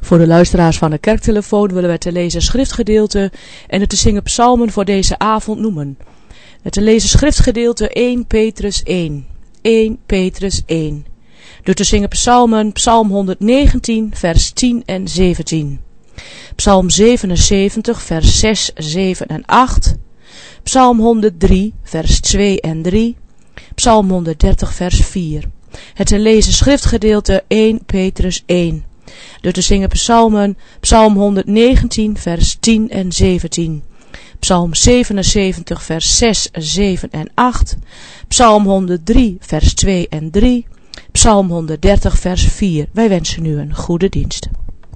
Voor de luisteraars van de kerktelefoon willen wij te lezen schriftgedeelte en het te zingen psalmen voor deze avond noemen. Het te lezen schriftgedeelte 1 Petrus 1. 1 Petrus 1. Door te zingen psalmen, psalm 119 vers 10 en 17. Psalm 77 vers 6, 7 en 8. Psalm 103 vers 2 en 3. Psalm 130 vers 4. Het te lezen schriftgedeelte 1 Petrus 1. Door te zingen psalmen, psalm 119 vers 10 en 17. Psalm 77 vers 6, 7 en 8. Psalm 103 vers 2 en 3. Psalm 130 vers 4. Wij wensen u een goede dienst.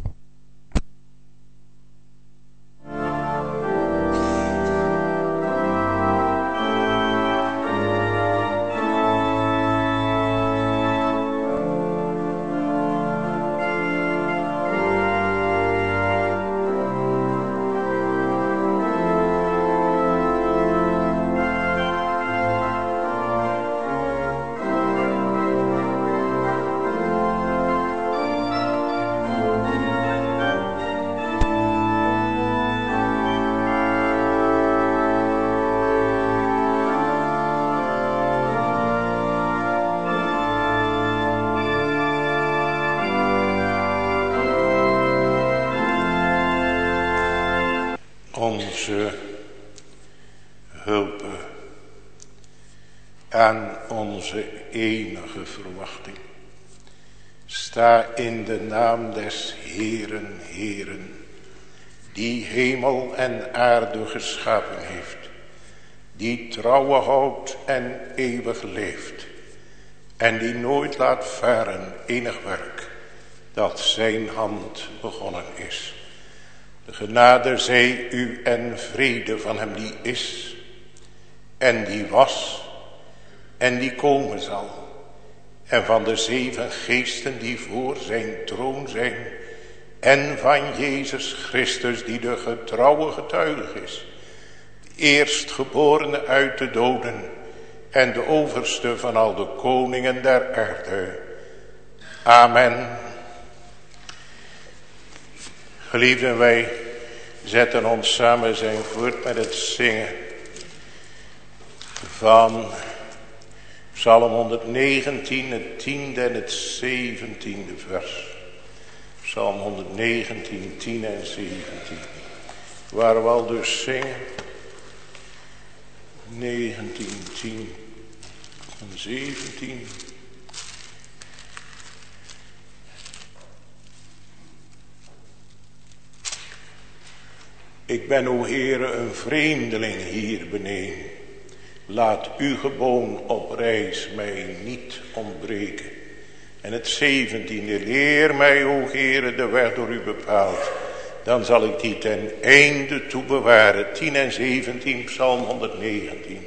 Onze hulp en onze enige verwachting. Sta in de naam des Heeren, Heeren, die hemel en aarde geschapen heeft, die trouwe houdt en eeuwig leeft, en die nooit laat varen enig werk dat zijn hand begonnen is. De genade zij u en vrede van hem die is, en die was, en die komen zal, en van de 7 geesten die voor zijn troon zijn, en van Jezus Christus die de getrouwe getuige is, de eerstgeborene uit de doden, en de overste van al de koningen der aarde. Amen. Geliefden, wij zetten ons samen zijn voort met het zingen van Psalm 119, het 10e en het 17e vers. Psalm 119, 10 en 17. Waar we al dus zingen. 19, 10 en 17. Ik ben, o Heere, een vreemdeling hier beneden. Laat uw geboon op reis mij niet ontbreken. En het 17e, leer mij, o Heere, de weg door u bepaald. Dan zal ik die ten einde toe bewaren. 10 en 17, Psalm 119.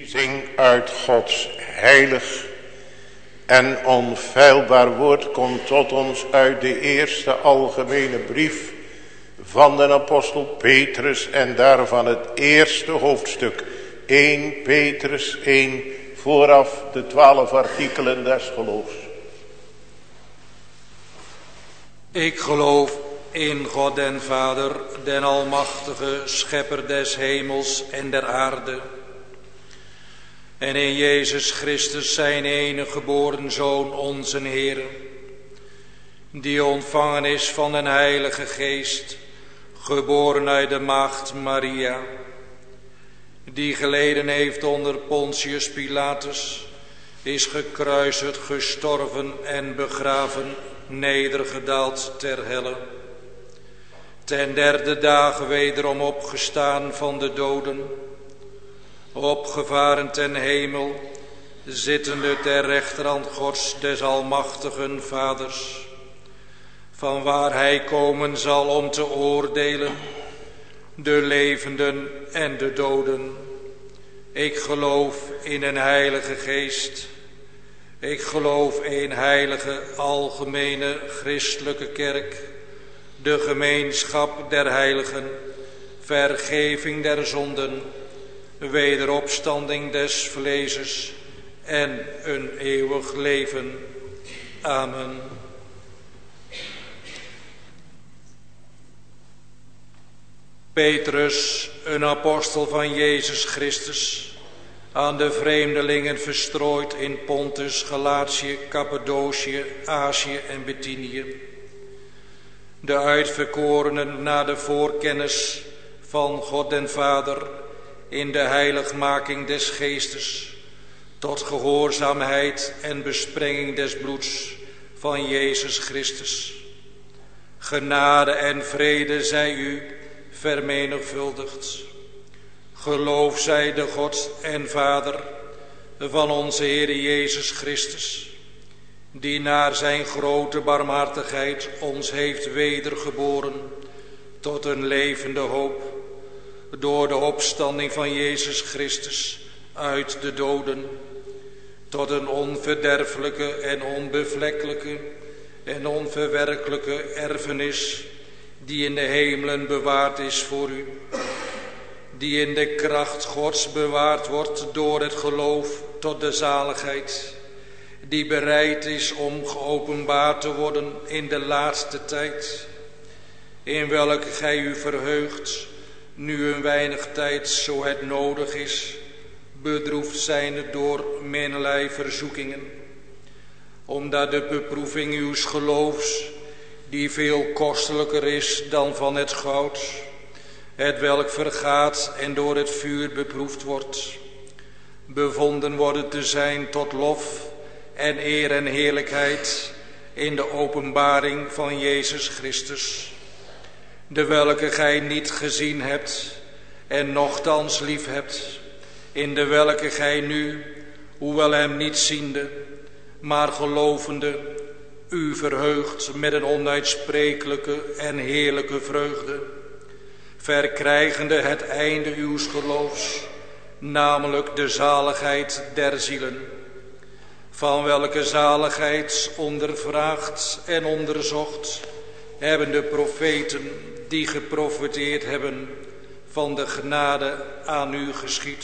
lezing uit Gods heilig en onfeilbaar woord komt tot ons uit de eerste algemene brief van de apostel Petrus en daarvan het eerste hoofdstuk, 1 Petrus 1, vooraf de 12 artikelen des geloofs. Ik geloof in God den Vader, den almachtige, schepper des hemels en der aarde. En in Jezus Christus zijn enige geboren Zoon, onze Heer, die ontvangen is van den Heilige Geest, geboren uit de maagd Maria, die geleden heeft onder Pontius Pilatus, is gekruisigd, gestorven en begraven, nedergedaald ter helle. Ten derde dagen wederom opgestaan van de doden, opgevaren ten hemel, zittende ter rechterhand Gods des almachtigen Vaders, van waar hij komen zal om te oordelen de levenden en de doden. Ik geloof in een heilige geest. Ik geloof in heilige algemene christelijke kerk, de gemeenschap der heiligen, vergeving der zonden, wederopstanding des vleeses en een eeuwig leven. Amen. Petrus, een apostel van Jezus Christus, aan de vreemdelingen verstrooid in Pontus, Galatië, Cappadocië, Azië en Bithynië. De uitverkorenen na de voorkennis van God den Vader in de heiligmaking des geestes, tot gehoorzaamheid en besprenging des bloeds van Jezus Christus. Genade en vrede zij u vermenigvuldigd. Geloof zij de God en Vader van onze Heer Jezus Christus, die naar zijn grote barmhartigheid ons heeft wedergeboren tot een levende hoop, door de opstanding van Jezus Christus uit de doden, tot een onverderfelijke en onbevlekkelijke en onverwerkelijke erfenis, die in de hemelen bewaard is voor u, die in de kracht Gods bewaard wordt door het geloof tot de zaligheid, die bereid is om geopenbaard te worden in de laatste tijd, in welke gij u verheugt, nu een weinig tijd, zo het nodig is, bedroefd zijnde door mennerlei verzoekingen, omdat de beproeving uws geloofs, die veel kostelijker is dan van het goud, het welk vergaat en door het vuur beproefd wordt, bevonden worden te zijn tot lof en eer en heerlijkheid in de openbaring van Jezus Christus, de welke gij niet gezien hebt en nochtans lief hebt, in de welke gij nu, hoewel hem niet ziende, maar gelovende, u verheugt met een onuitsprekelijke en heerlijke vreugde, verkrijgende het einde uws geloofs, namelijk de zaligheid der zielen, van welke zaligheid ondervraagd en onderzocht hebben de profeten die geprofeteerd hebben van de genade aan u geschied,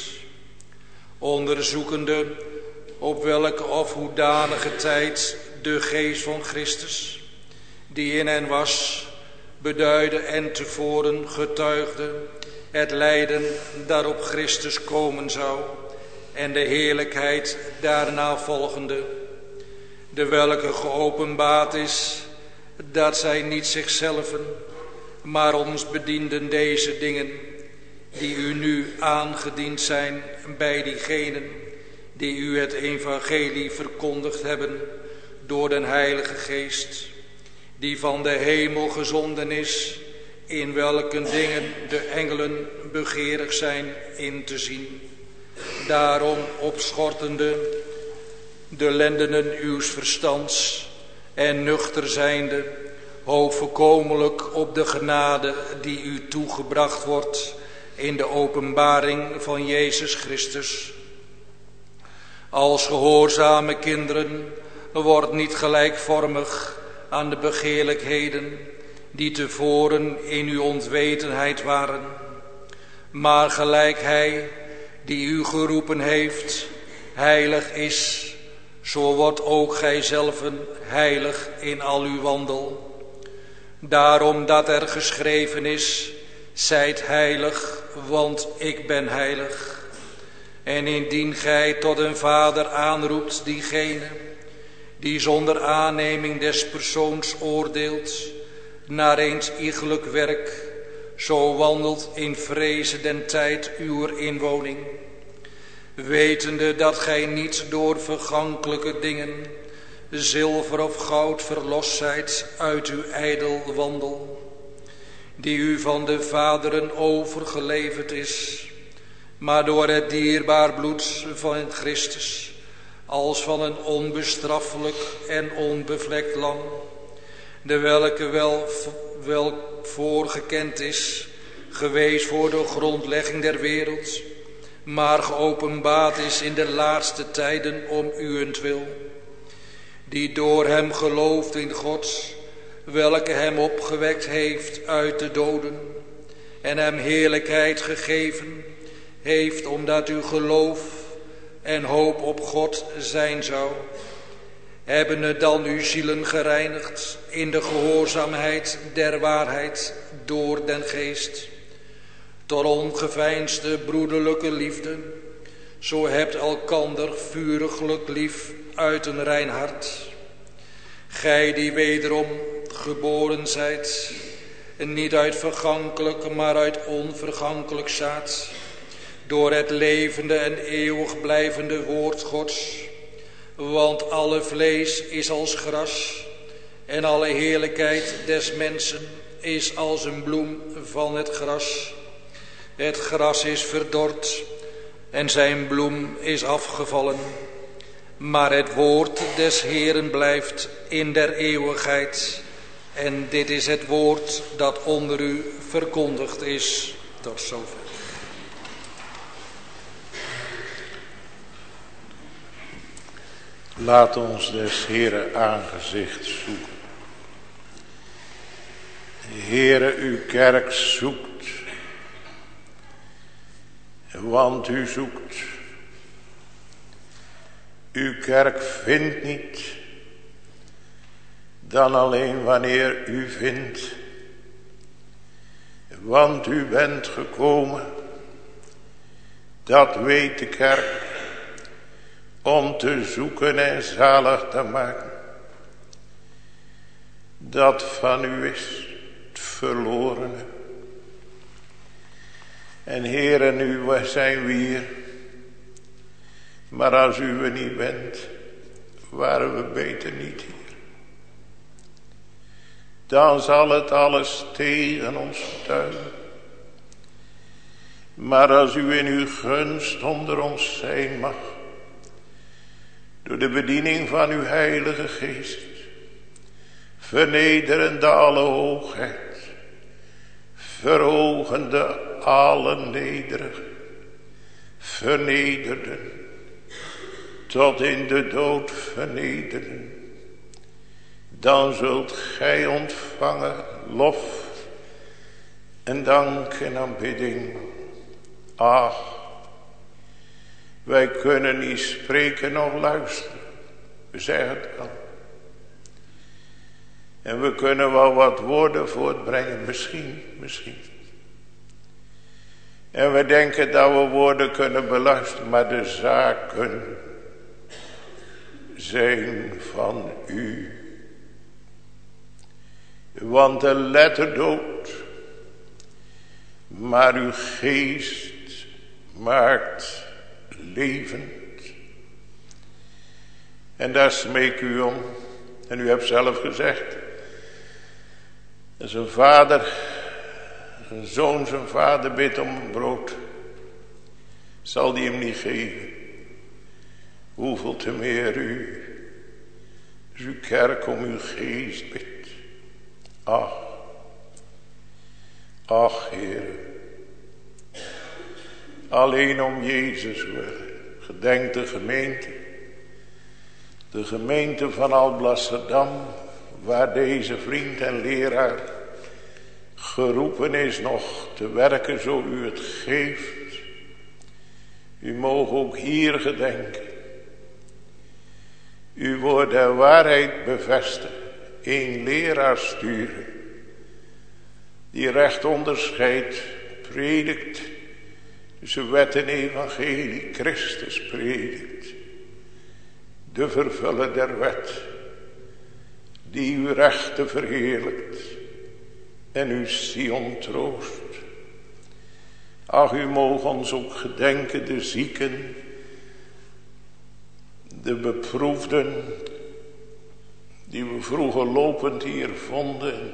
onderzoekende op welke of hoedanige tijd de geest van Christus, die in hen was, beduidde en tevoren getuigde het lijden daarop Christus komen zou en de heerlijkheid daarna volgende, de welke geopenbaard is, dat zij niet zichzelven, maar ons bedienden deze dingen, die u nu aangediend zijn bij diegenen die u het evangelie verkondigd hebben door den Heilige Geest, die van de hemel gezonden is, in welke dingen de engelen begeerig zijn in te zien. Daarom opschortende de lendenen uws verstands en nuchter zijnde, hoop voorkomelijk op de genade die u toegebracht wordt in de openbaring van Jezus Christus. Als gehoorzame kinderen wordt niet gelijkvormig aan de begeerlijkheden die tevoren in uw onwetendheid waren, maar gelijk hij die u geroepen heeft heilig is, zo wordt ook gij zelven heilig in al uw wandel. Daarom dat er geschreven is, zijt heilig, want ik ben heilig. En indien gij tot een vader aanroept diegene die zonder aanneming des persoons oordeelt, naar eens iegelijk werk, zo wandelt in vreze den tijd uwer inwoning, wetende dat gij niet door vergankelijke dingen, zilver of goud, verlost zijt uit uw ijdel wandel, die u van de vaderen overgeleverd is, maar door het dierbaar bloed van Christus, als van een onbestraffelijk en onbevlekt lam, de welke wel voorgekend is, geweest voor de grondlegging der wereld, maar geopenbaard is in de laatste tijden om uwentwil, die door hem gelooft in God, welke hem opgewekt heeft uit de doden en hem heerlijkheid gegeven heeft, omdat uw geloof en hoop op God zijn zou, hebbende dan uw zielen gereinigd in de gehoorzaamheid der waarheid door den geest, tot ongeveinsde broederlijke liefde, zo hebt elkander vuriglijk lief uit een rein hart. Gij die wederom geboren zijt, niet uit vergankelijk, maar uit onvergankelijk zaad, door het levende en eeuwig blijvende woord Gods. Want alle vlees is als gras, en alle heerlijkheid des mensen is als een bloem van het gras. Het gras is verdord en zijn bloem is afgevallen, maar het woord des Heeren blijft in der eeuwigheid. En dit is het woord dat onder u verkondigd is. Tot zover. Laat ons des Heeren aangezicht zoeken. Heere, uw kerk zoekt, want u zoekt. Uw kerk vindt niet, dan alleen wanneer u vindt. Want u bent gekomen, dat weet de kerk, om te zoeken en zalig te maken. Dat van u is het verlorene. En Heere, nu zijn we hier. Maar als u er niet bent, waren we beter niet hier. Dan zal het alles tegen ons getuigen. Maar als u in uw gunst onder ons zijn mag, door de bediening van uw heilige geest, vernederende alle hoogheid, verhogende alle nederigen, vernederden, tot in de dood vernederen, dan zult gij ontvangen lof en dank en aanbidding. Ach, wij kunnen niet spreken of luisteren, we zeggen het wel. En we kunnen wel wat woorden voortbrengen, misschien. En we denken dat we woorden kunnen beluisteren, maar de zaken zijn van u. Want de letter doodt, maar uw geest maakt levend. En daar smeek u om. En u hebt zelf gezegd, als een vader, een zoon zijn vader bidt om een brood, zal die hem niet geven. Hoeveel te meer u, als uw kerk om uw geest bidt. Ach, Heer, alleen om Jezus willen, gedenk de gemeente de gemeente van Alblasserdam, waar deze vriend en leraar geroepen is nog te werken zo u het geeft. U mogen ook hier gedenken. Uw woord der waarheid bevestigen. Een leraar sturen. Die recht onderscheidt, predikt. Tussen wet en evangelie Christus predikt. De vervuller der wet. Die uw rechten verheerlijkt. En uw Sion troost. Ach, u mogen ons ook gedenken, de zieken, de beproefden, die we vroeger lopend hier vonden,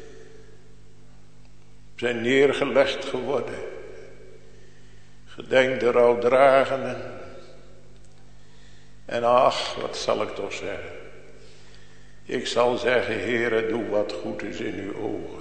zijn neergelegd geworden. Gedenk de rouwdragenden. En ach, wat zal ik toch zeggen? Ik zal zeggen, Heere, doe wat goed is in uw ogen.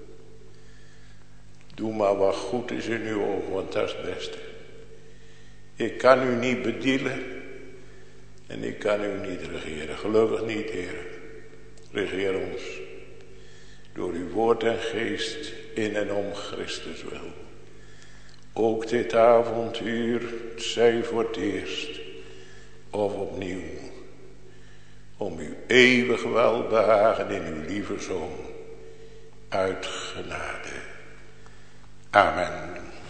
Doe maar wat goed is in uw ogen, want dat is het beste. Ik kan u niet bedienen en ik kan u niet regeren. Gelukkig niet, Heer. Regeer ons door uw woord en geest in en om Christus wil. Ook dit avontuur, zij voor het eerst of opnieuw, om uw eeuwig welbehagen in uw lieve Zoon, uit genade. Amen.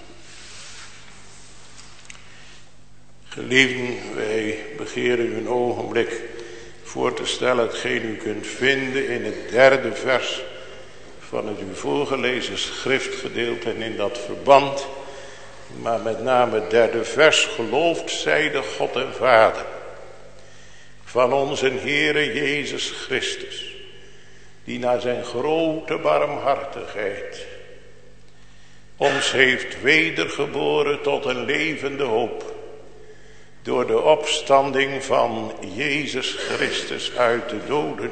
Geliefden, wij begeren u een ogenblik voor te stellen hetgeen u kunt vinden in het 3e vers van het u voorgelezen schriftgedeelte en in dat verband, maar met name het 3e vers, geloofd zij de God en Vader van onze Heere Jezus Christus, die naar zijn grote barmhartigheid ons heeft wedergeboren tot een levende hoop door de opstanding van Jezus Christus uit de doden.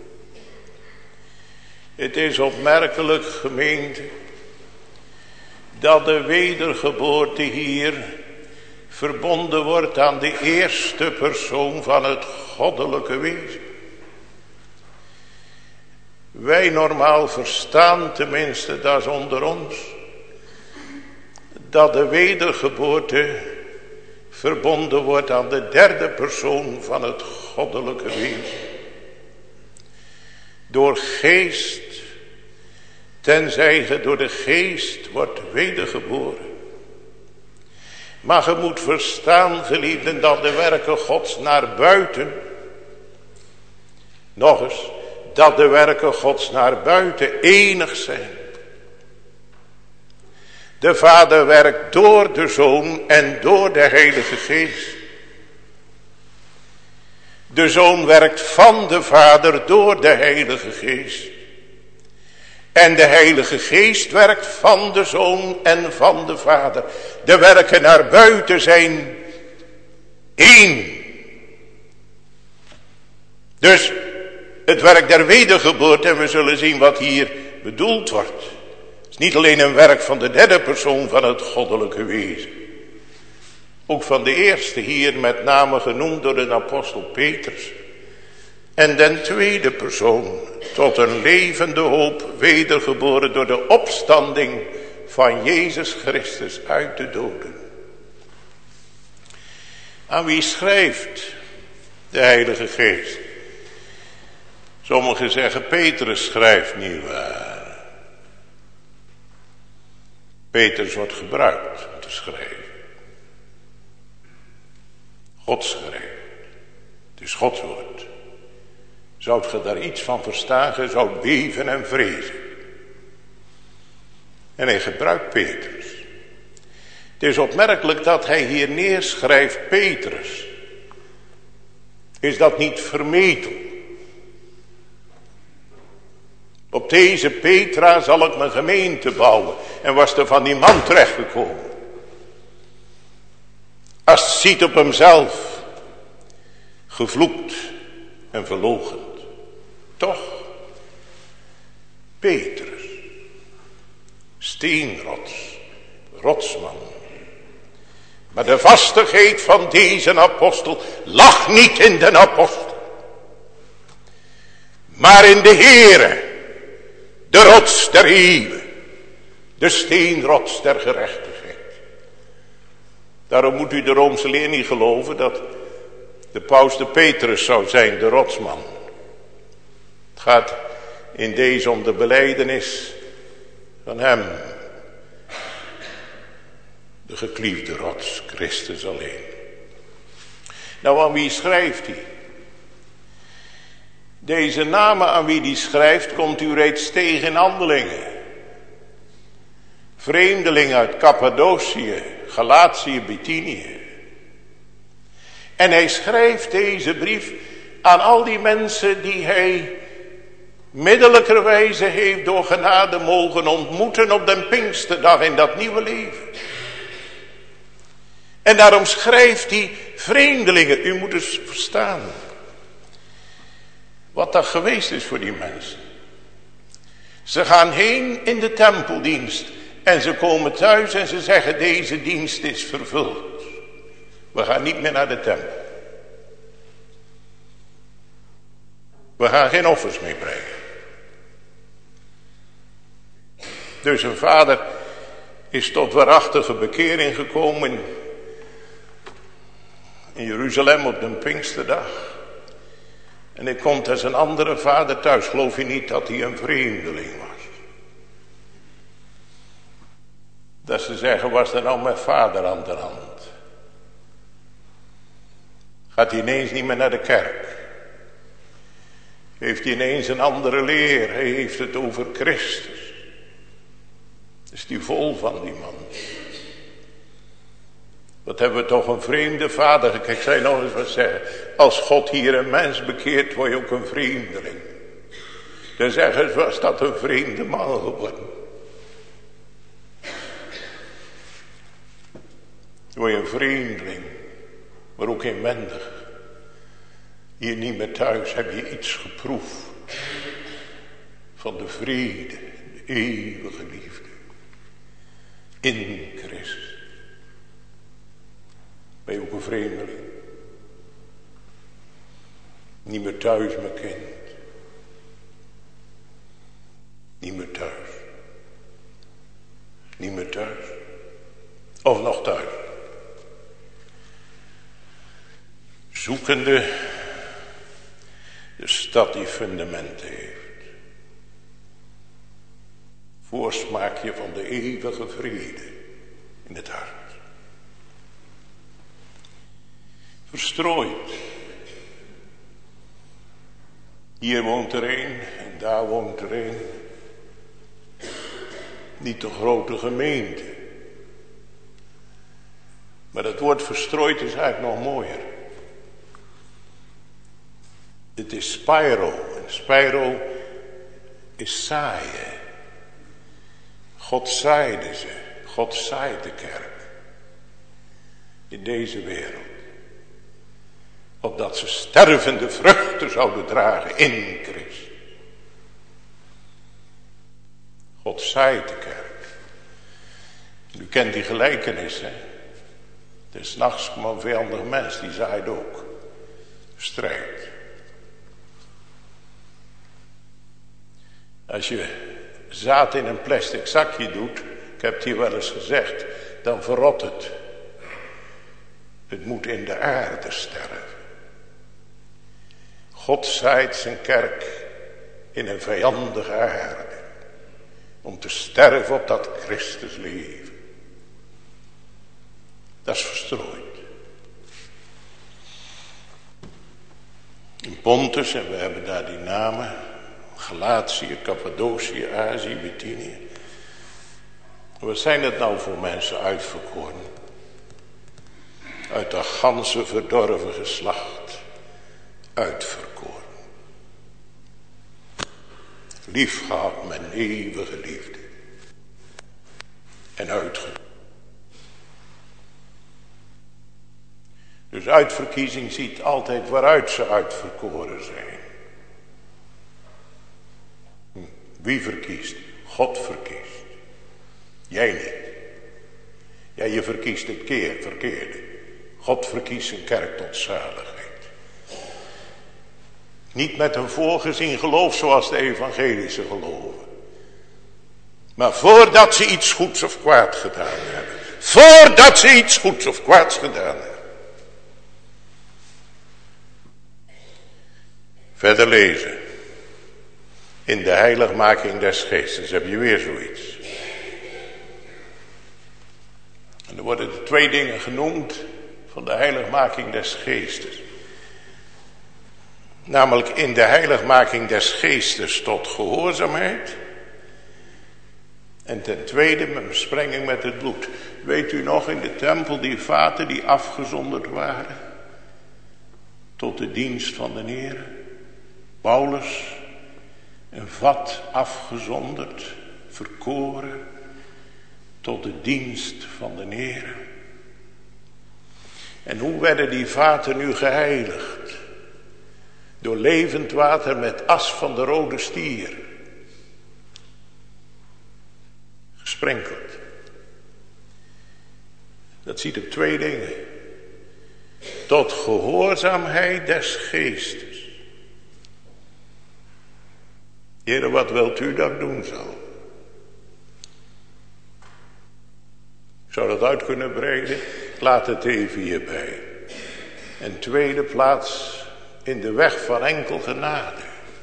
Het is opmerkelijk, gemeente, dat de wedergeboorte hier verbonden wordt aan de eerste persoon van het goddelijke wezen. Wij normaal verstaan, tenminste dat is onder ons, dat de wedergeboorte verbonden wordt aan de 3e persoon van het goddelijke wezen. Door geest, tenzij je door de geest wordt wedergeboren. Maar je moet verstaan, geliefden, dat de werken Gods naar buiten, nog eens, dat de werken Gods naar buiten enig zijn. De Vader werkt door de Zoon en door de Heilige Geest. De Zoon werkt van de Vader door de Heilige Geest. En de Heilige Geest werkt van de Zoon en van de Vader. De werken naar buiten zijn één. Dus het werk der wedergeboorte, en we zullen zien wat hier bedoeld wordt, is niet alleen een werk van de 3e persoon van het goddelijke wezen. Ook van de eerste hier met name genoemd door de apostel Petrus. En den 2e persoon tot een levende hoop wedergeboren door de opstanding van Jezus Christus uit de doden. Aan wie schrijft de Heilige Geest? Sommigen zeggen Petrus schrijft, niet waar. Petrus wordt gebruikt om te schrijven. God schrijft. Het is Gods woord. Zou je daar iets van verstaan, je zou beven en vrezen. En hij gebruikt Petrus. Het is opmerkelijk dat hij hier neerschrijft Petrus. Is dat niet vermetel? Op deze Petra zal ik mijn gemeente bouwen. En was er van die man terechtgekomen. Als het ziet op hemzelf. Gevloekt en verloochend. Toch. Petrus. Steenrots. Rotsman. Maar de vastigheid van deze apostel lag niet in den apostel. maar in de Heere, de rots der eeuwen, de steenrots der gerechtigheid. Daarom moet u de Roomse leer niet geloven dat de paus de Petrus zou zijn, de rotsman. Het gaat in deze om de belijdenis van hem, de gekliefde rots, Christus alleen. Nou, aan wie schrijft hij? Deze namen aan wie die schrijft, komt u reeds tegen in Handelingen. Vreemdeling uit Cappadocië, Galatië, Bithynië. En hij schrijft deze brief aan al die mensen die hij middelijkerwijze heeft door genade mogen ontmoeten op de Pinksterdag in dat nieuwe leven. En daarom schrijft hij vreemdelingen, u moet eens verstaan wat dat geweest is voor die mensen. Ze gaan heen in de tempeldienst en ze komen thuis en ze zeggen deze dienst is vervuld. We gaan niet meer naar de tempel. We gaan geen offers meer brengen. Dus een vader is tot waarachtige bekering gekomen in Jeruzalem op de Pinksterdag. En hij komt als een andere vader thuis. Geloof je niet dat hij een vreemdeling was? Dat ze zeggen, was er nou met vader aan de hand? Gaat hij ineens niet meer naar de kerk? Heeft hij ineens een andere leer? Hij heeft het over Christus. Is die vol van die man? Wat hebben we toch een vreemde vader. Kijk, ik zei nog eens wat zeggen. Als God hier een mens bekeert, word je ook een vreemdeling. Dan zeggen ze, was dat een vreemde man geworden. Word je een vreemdeling, maar ook inwendig. Hier niet meer thuis heb je iets geproefd van de vrede, de eeuwige liefde. In Christus. Ben je ook een vreemdeling? Niet meer thuis, mijn kind. Niet meer thuis. Niet meer thuis. Of nog thuis. Zoekende de stad die fundamenten heeft. Voorsmaakje van de eeuwige vrede in het hart. Verstrooid. Hier woont er een en daar woont er een. Niet de grote gemeente. Maar het woord verstrooid is eigenlijk nog mooier. Het is spiro. En spiro is zaaien. God zaaide ze. God zaait de kerk. In deze wereld. Opdat ze stervende vruchten zouden dragen in Christus. God zaait de kerk. U kent die gelijkenis, hè. Des nachts komt een vijandig mens, die zaait ook. Strijd. Als je zaad in een plastic zakje doet, ik heb het hier wel eens gezegd, dan verrot het. Het moet in de aarde sterven. God zaait zijn kerk in een vijandige aarde. Om te sterven op dat Christus leven. Dat is verstrooid. In Pontus, en we hebben daar die namen. Galatië, Cappadocië, Azië, Bithynië. Wat zijn het nou voor mensen uitverkoren? Uit dat ganse verdorven geslacht. Uitverkoren. Lief gehad met eeuwige liefde. En uitgekozen. Dus uitverkiezing ziet altijd waaruit ze uitverkoren zijn. Wie verkiest? God verkiest. Jij niet. Ja, je verkiest het verkeerde. God verkiest zijn kerk tot zaligheid. Niet met een voorgezien geloof zoals de evangelische geloven. Maar voordat ze iets goeds of kwaads gedaan hebben. Voordat ze iets goeds of kwaads gedaan hebben. Verder lezen. In de heiligmaking des geestes heb je weer zoiets. En er worden de twee dingen genoemd van de heiligmaking des geestes. Namelijk in de heiligmaking des geestes tot gehoorzaamheid. En ten tweede met besprenging met het bloed. Weet u nog in de tempel die vaten die afgezonderd waren. Tot de dienst van de Heer. Paulus, een vat afgezonderd, verkoren. Tot de dienst van de Heer. En hoe werden die vaten nu geheiligd? Door levend water met as van de rode stier. Gesprenkeld. Dat ziet op twee dingen. Tot gehoorzaamheid des geestes. Heere, wat wilt u dat ik doen zal? Ik zou dat uit kunnen breiden. Ik laat het even hierbij. En tweede plaats in de weg van enkel genade.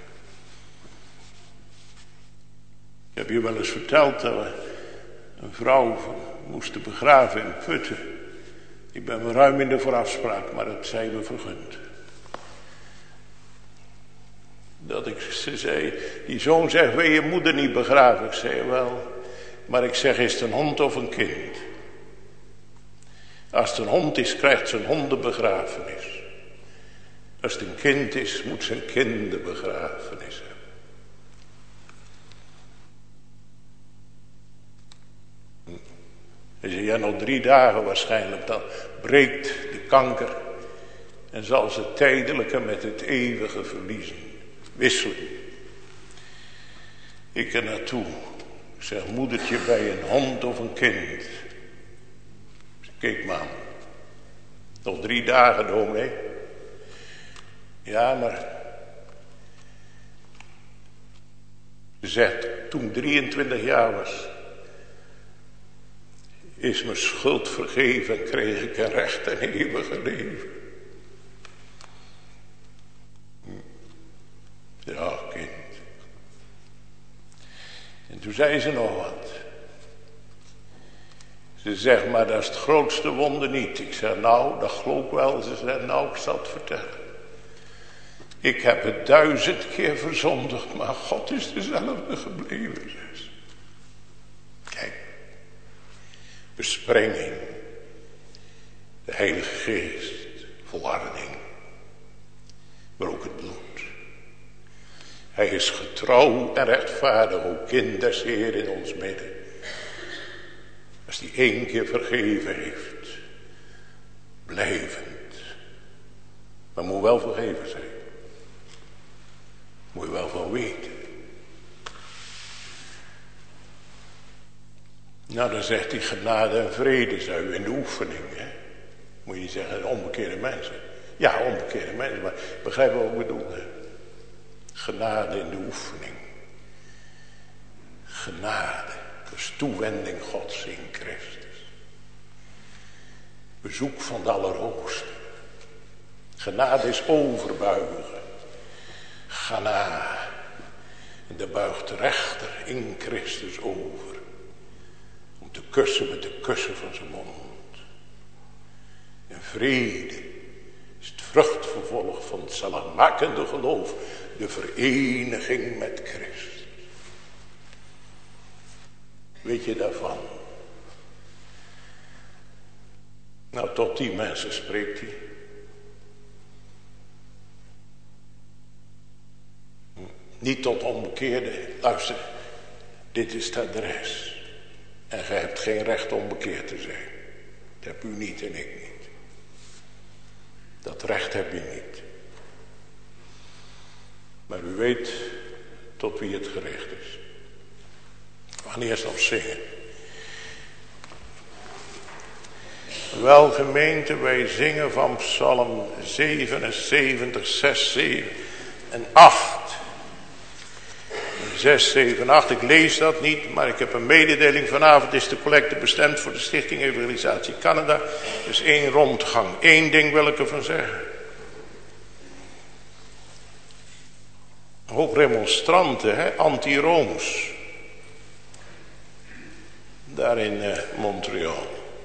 Ik heb je wel eens verteld dat we een vrouw moesten begraven in Putten. Ik ben wel ruim in de voorafspraak, maar dat zijn we vergund. Ze zei, die zoon zegt, wil je moeder niet begraven? Ik zei, wel, maar ik zeg, is het een hond of een kind? Als het een hond is, krijgt ze een hondenbegrafenis. Als het een kind is, moet ze een kinderbegrafenis hebben. Hij zei, ja, nog 3 dagen waarschijnlijk, dan breekt de kanker en zal ze tijdelijke met het eeuwige verliezen. Wisselen. Ik er naartoe. Ik zeg, moedertje, bij een hond of een kind? Ze keek me aan. Nog 3 dagen, dominee. Ja, maar ze zegt, toen 23 jaar was, is mijn schuld vergeven en kreeg ik een recht en eeuwige leven. Ja, kind. En toen zei ze nog wat. Ze zegt, maar dat is het grootste wonder niet. Ik zei, nou, dat geloof ik wel. Ze zei, nou, ik zal het vertellen. Ik heb het 1000 keer verzondigd, maar God is dezelfde gebleven. Zes. Kijk, besprenging, de Heilige Geest, volharding, maar ook het bloed. Hij is getrouw en rechtvaardig, o kind des Heer in ons midden. Als hij 1 keer vergeven heeft, blijvend. Maar moet wel vergeven zijn. Moet je wel van weten. Nou, dan zegt hij, genade en vrede zou u in de oefening. Hè? Moet je niet zeggen, onbekeerde mensen. Ja, onbekeerde mensen, maar begrijp wat ik bedoel. Hè? Genade in de oefening. Genade, dus toewending Gods in Christus. Bezoek van de Allerhoogste. Genade is overbuigen. Genade. En daar buigt de rechter in Christus over. Om te kussen met de kussen van zijn mond. En vrede is het vruchtvervolg van het zaligmakende geloof. De vereniging met Christus. Weet je daarvan? Nou, tot die mensen spreekt hij. Niet tot onbekeerde. Luister, dit is het adres. En gij hebt geen recht onbekeerd te zijn. Dat heb u niet en ik niet. Dat recht heb je niet. Maar u weet tot wie het gericht is. We gaan eerst nog zingen. Wel gemeente, wij zingen van Psalm 77, 6, 7. en 8. 6, 7, 8. Ik lees dat niet, maar ik heb een mededeling. Vanavond is de collecte bestemd voor de Stichting Evangelisatie Canada. Dus 1 rondgang. 1 ding wil ik ervan zeggen. Een hoop remonstranten, anti-Rooms. Daar in Montreal.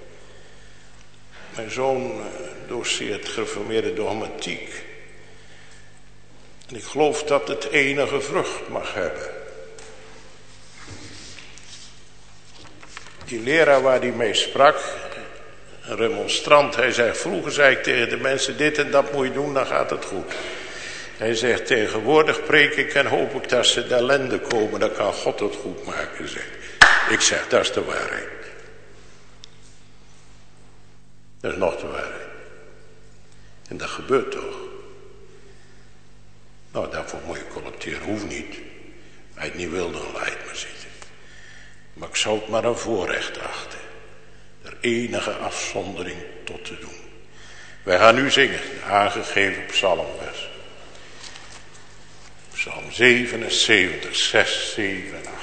Mijn zoon doseert gereformeerde dogmatiek. En ik geloof dat het enige vrucht mag hebben. Die leraar waar hij mee sprak, een remonstrant, hij zei, vroeger zei ik tegen de mensen, dit en dat moet je doen, dan gaat het goed. Hij zegt, tegenwoordig preek ik en hoop ik dat ze de ellende komen, dan kan God het goed maken, zegt. Ik zeg, dat is de waarheid. Dat is nog de waarheid. En dat gebeurt toch. Nou, daarvoor moet je collecteren, hoeft niet. Als je het niet wil, dan laat het maar zitten. Maar ik zou het maar een voorrecht achten. Er enige afzondering tot te doen. Wij gaan nu zingen, de aangegeven psalmvers. Psalm 77, 6, 7, 8.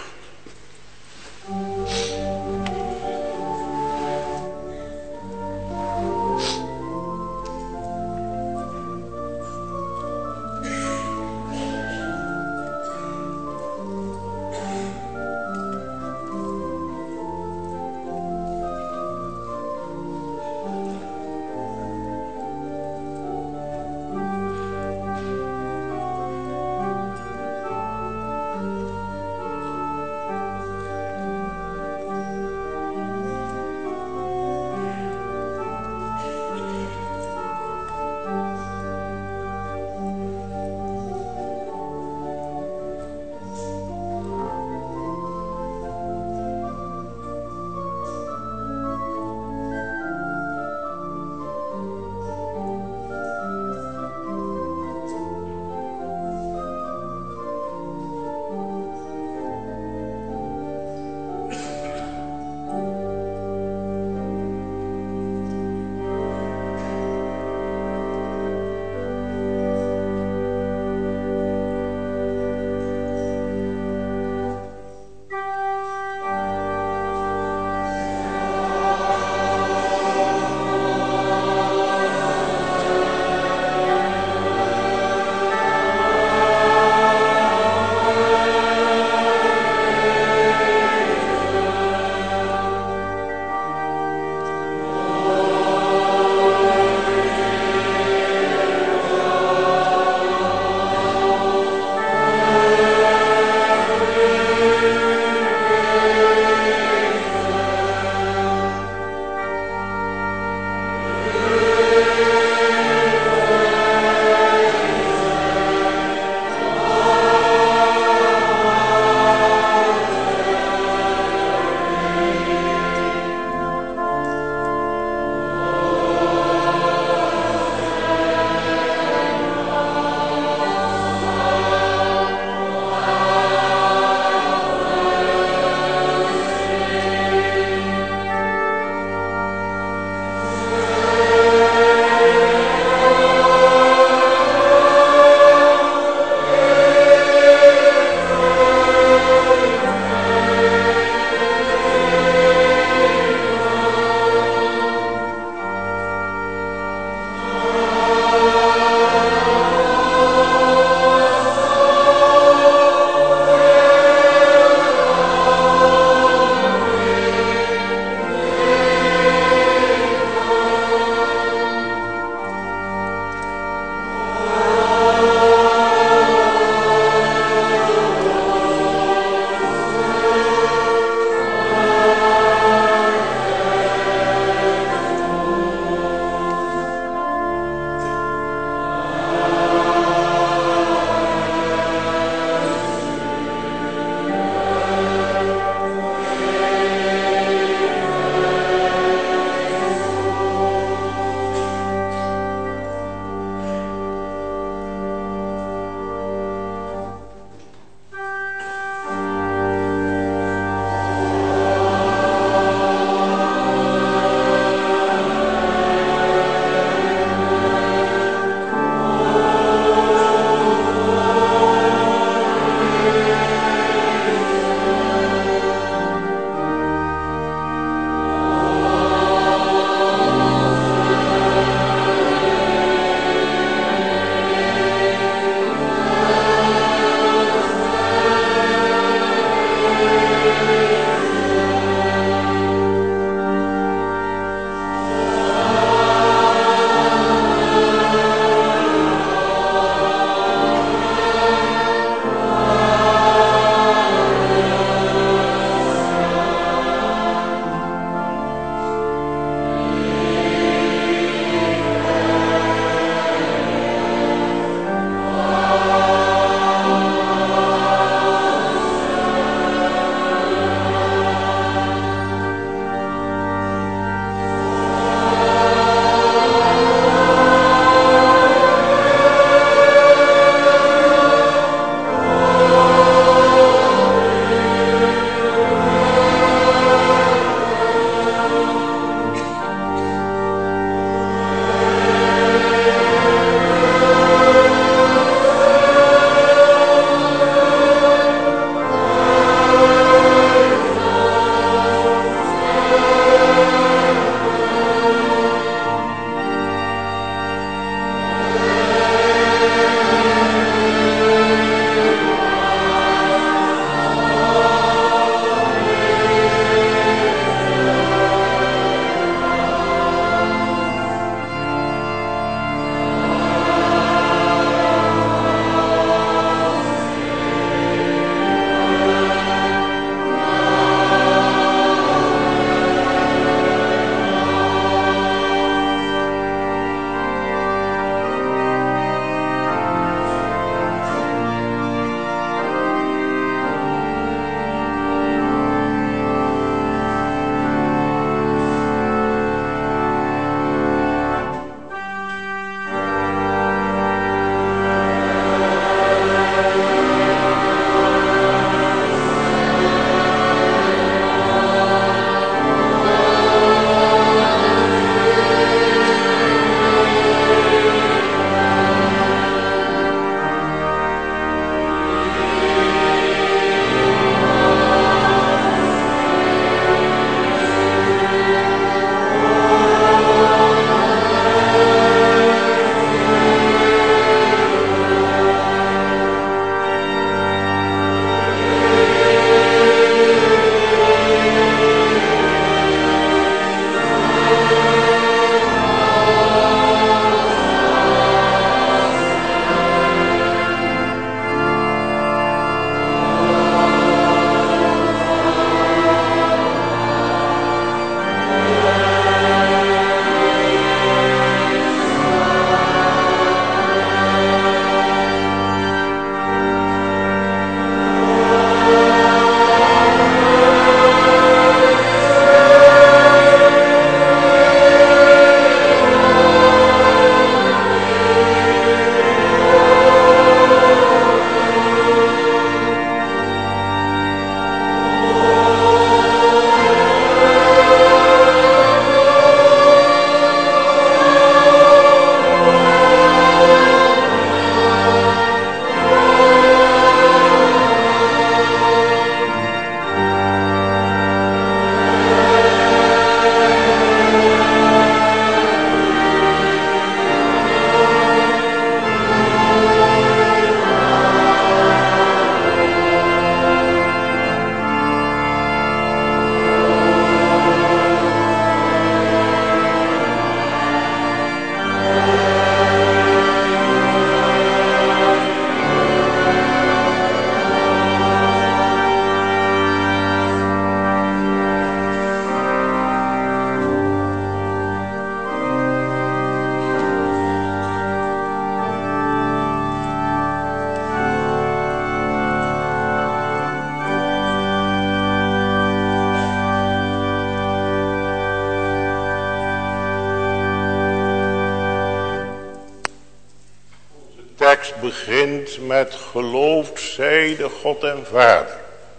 tekst begint met geloofd zij de God en Vader.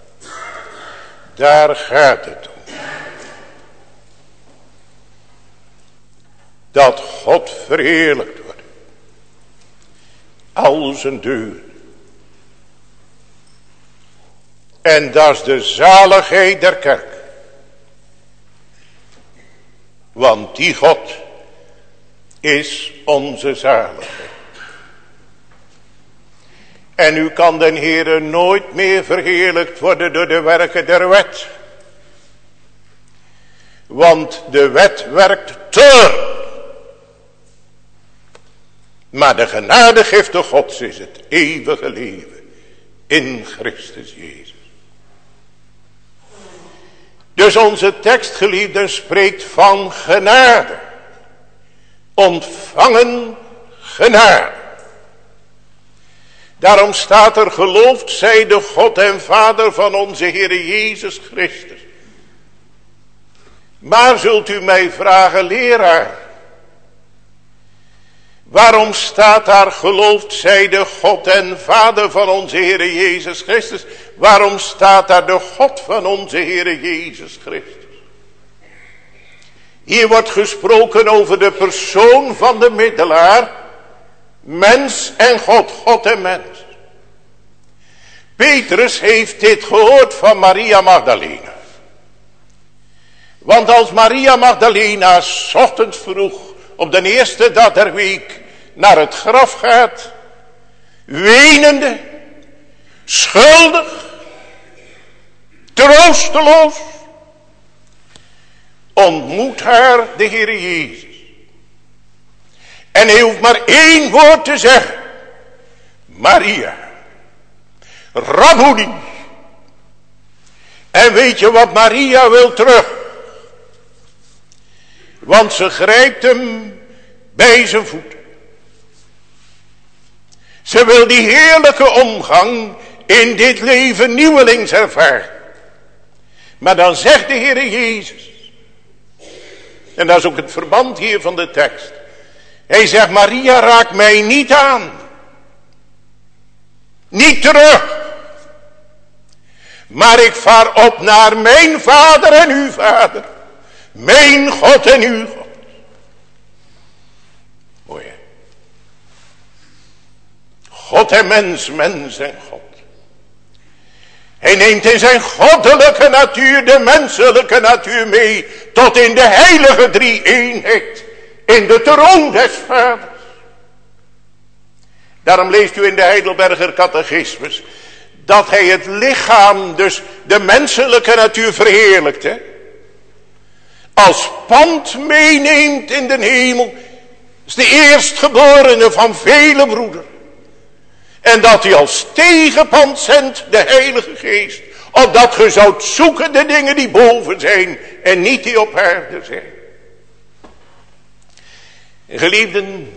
Daar gaat het om. Dat God verheerlijkt wordt. Al zijn deur. En dat is de zaligheid der kerk. Want die God is onze zaligheid. En u kan den Heere nooit meer verheerlijkt worden door de werken der wet. Want de wet werkt te. Maar de genadegifte Gods is het eeuwige leven in Christus Jezus. Dus onze tekst, geliefden, spreekt van genade. Ontvangen genade. Daarom staat er geloofd zij de God en Vader van onze Heere Jezus Christus. Maar zult u mij vragen, leraar. Waarom staat daar geloofd zij de God en Vader van onze Heere Jezus Christus? Waarom staat daar de God van onze Heere Jezus Christus? Hier wordt gesproken over de persoon van de middelaar. Mens en God, God en mens. Petrus heeft dit gehoord van Maria Magdalena. Want als Maria Magdalena 's ochtends vroeg op de eerste dag der week naar het graf gaat, wenende, schuldig, troosteloos, ontmoet haar de Heer Jezus. En hij hoeft maar één woord te zeggen. Maria. Rabboni. En weet je wat Maria wil terug? Want ze grijpt hem bij zijn voeten. Ze wil die heerlijke omgang in dit leven nieuwelings ervaren. Maar dan zegt de Heer Jezus. En dat is ook het verband hier van de tekst. Hij zegt, Maria, raak mij niet aan. Niet terug. Maar ik vaar op naar mijn Vader en uw Vader. Mijn God en uw God. Mooi hè? God en mens, mens en God. Hij neemt in zijn goddelijke natuur de menselijke natuur mee. Tot in de heilige drie-eenheid. In de troon des Vaders. Daarom leest u in de Heidelberger Catechismus. Dat hij het lichaam, dus de menselijke natuur verheerlijkt. Hè? Als pand meeneemt in de hemel. Is de eerstgeborene van vele broederen. En dat hij als tegenpand zendt de Heilige Geest. Opdat ge zoudt zoeken de dingen die boven zijn. En niet die op aarde zijn. Geliefden.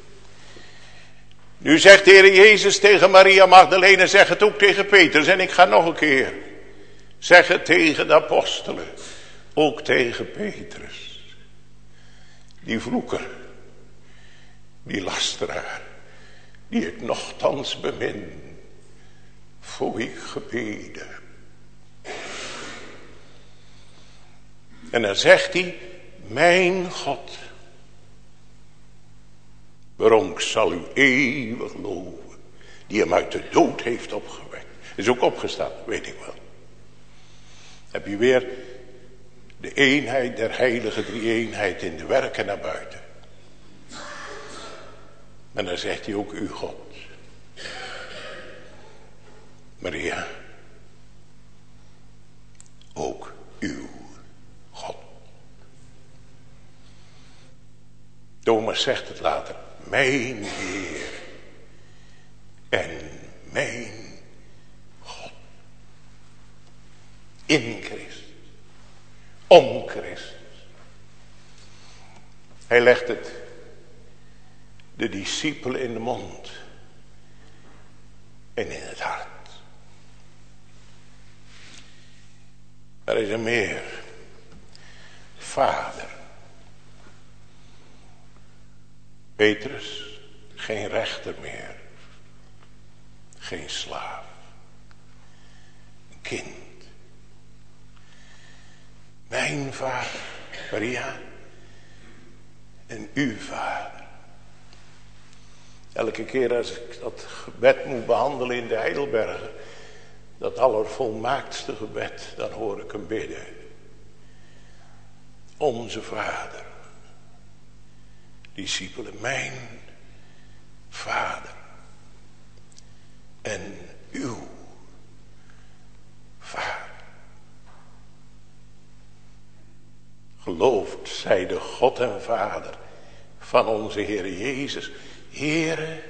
Nu zegt de Heer Jezus tegen Maria Magdalena. Zeg het ook tegen Petrus. En ik ga nog een keer. Zeg het tegen de apostelen. Ook tegen Petrus. Die vloeker. Die lasteraar. Die ik nochtans bemin. Voor ik gebeden. En dan zegt hij. Mijn God. Waarom zal u eeuwig loven. Die hem uit de dood heeft opgewekt. Is ook opgestaan, weet ik wel. Heb je weer de eenheid der heilige drie-eenheid in de werken naar buiten. En dan zegt hij ook uw God. Maria. Ook uw God. Thomas zegt het later. Mijn Heer. En mijn God. In Christus. Om Christus. Hij legt het de discipelen in de mond. En in het hart. Er is er meer. Vader. Petrus, geen rechter meer. geen slaaf. Een kind. Mijn vader, Maria, en uw vader. Elke keer als ik dat gebed moet behandelen in de Heidelbergen, dat allervolmaaktste gebed, dan hoor ik hem bidden. Onze Vader, discipelen, mijn Vader en uw Vader. Geloofd zij de God en Vader van onze Heer Jezus, Heere,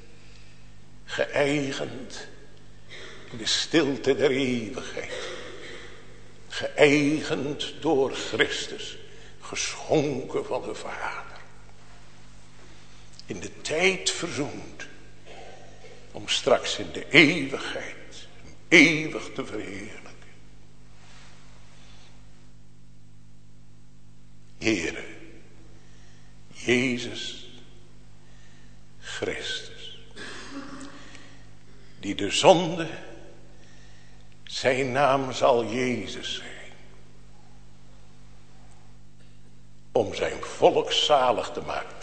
geëigend in de stilte der eeuwigheid, geëigend door Christus, geschonken van de Vader, in de tijd verzoend, om straks in de eeuwigheid hem eeuwig te verheerlijken. Heere, Jezus Christus, die de zonde, zijn naam zal Jezus zijn, om zijn volk zalig te maken,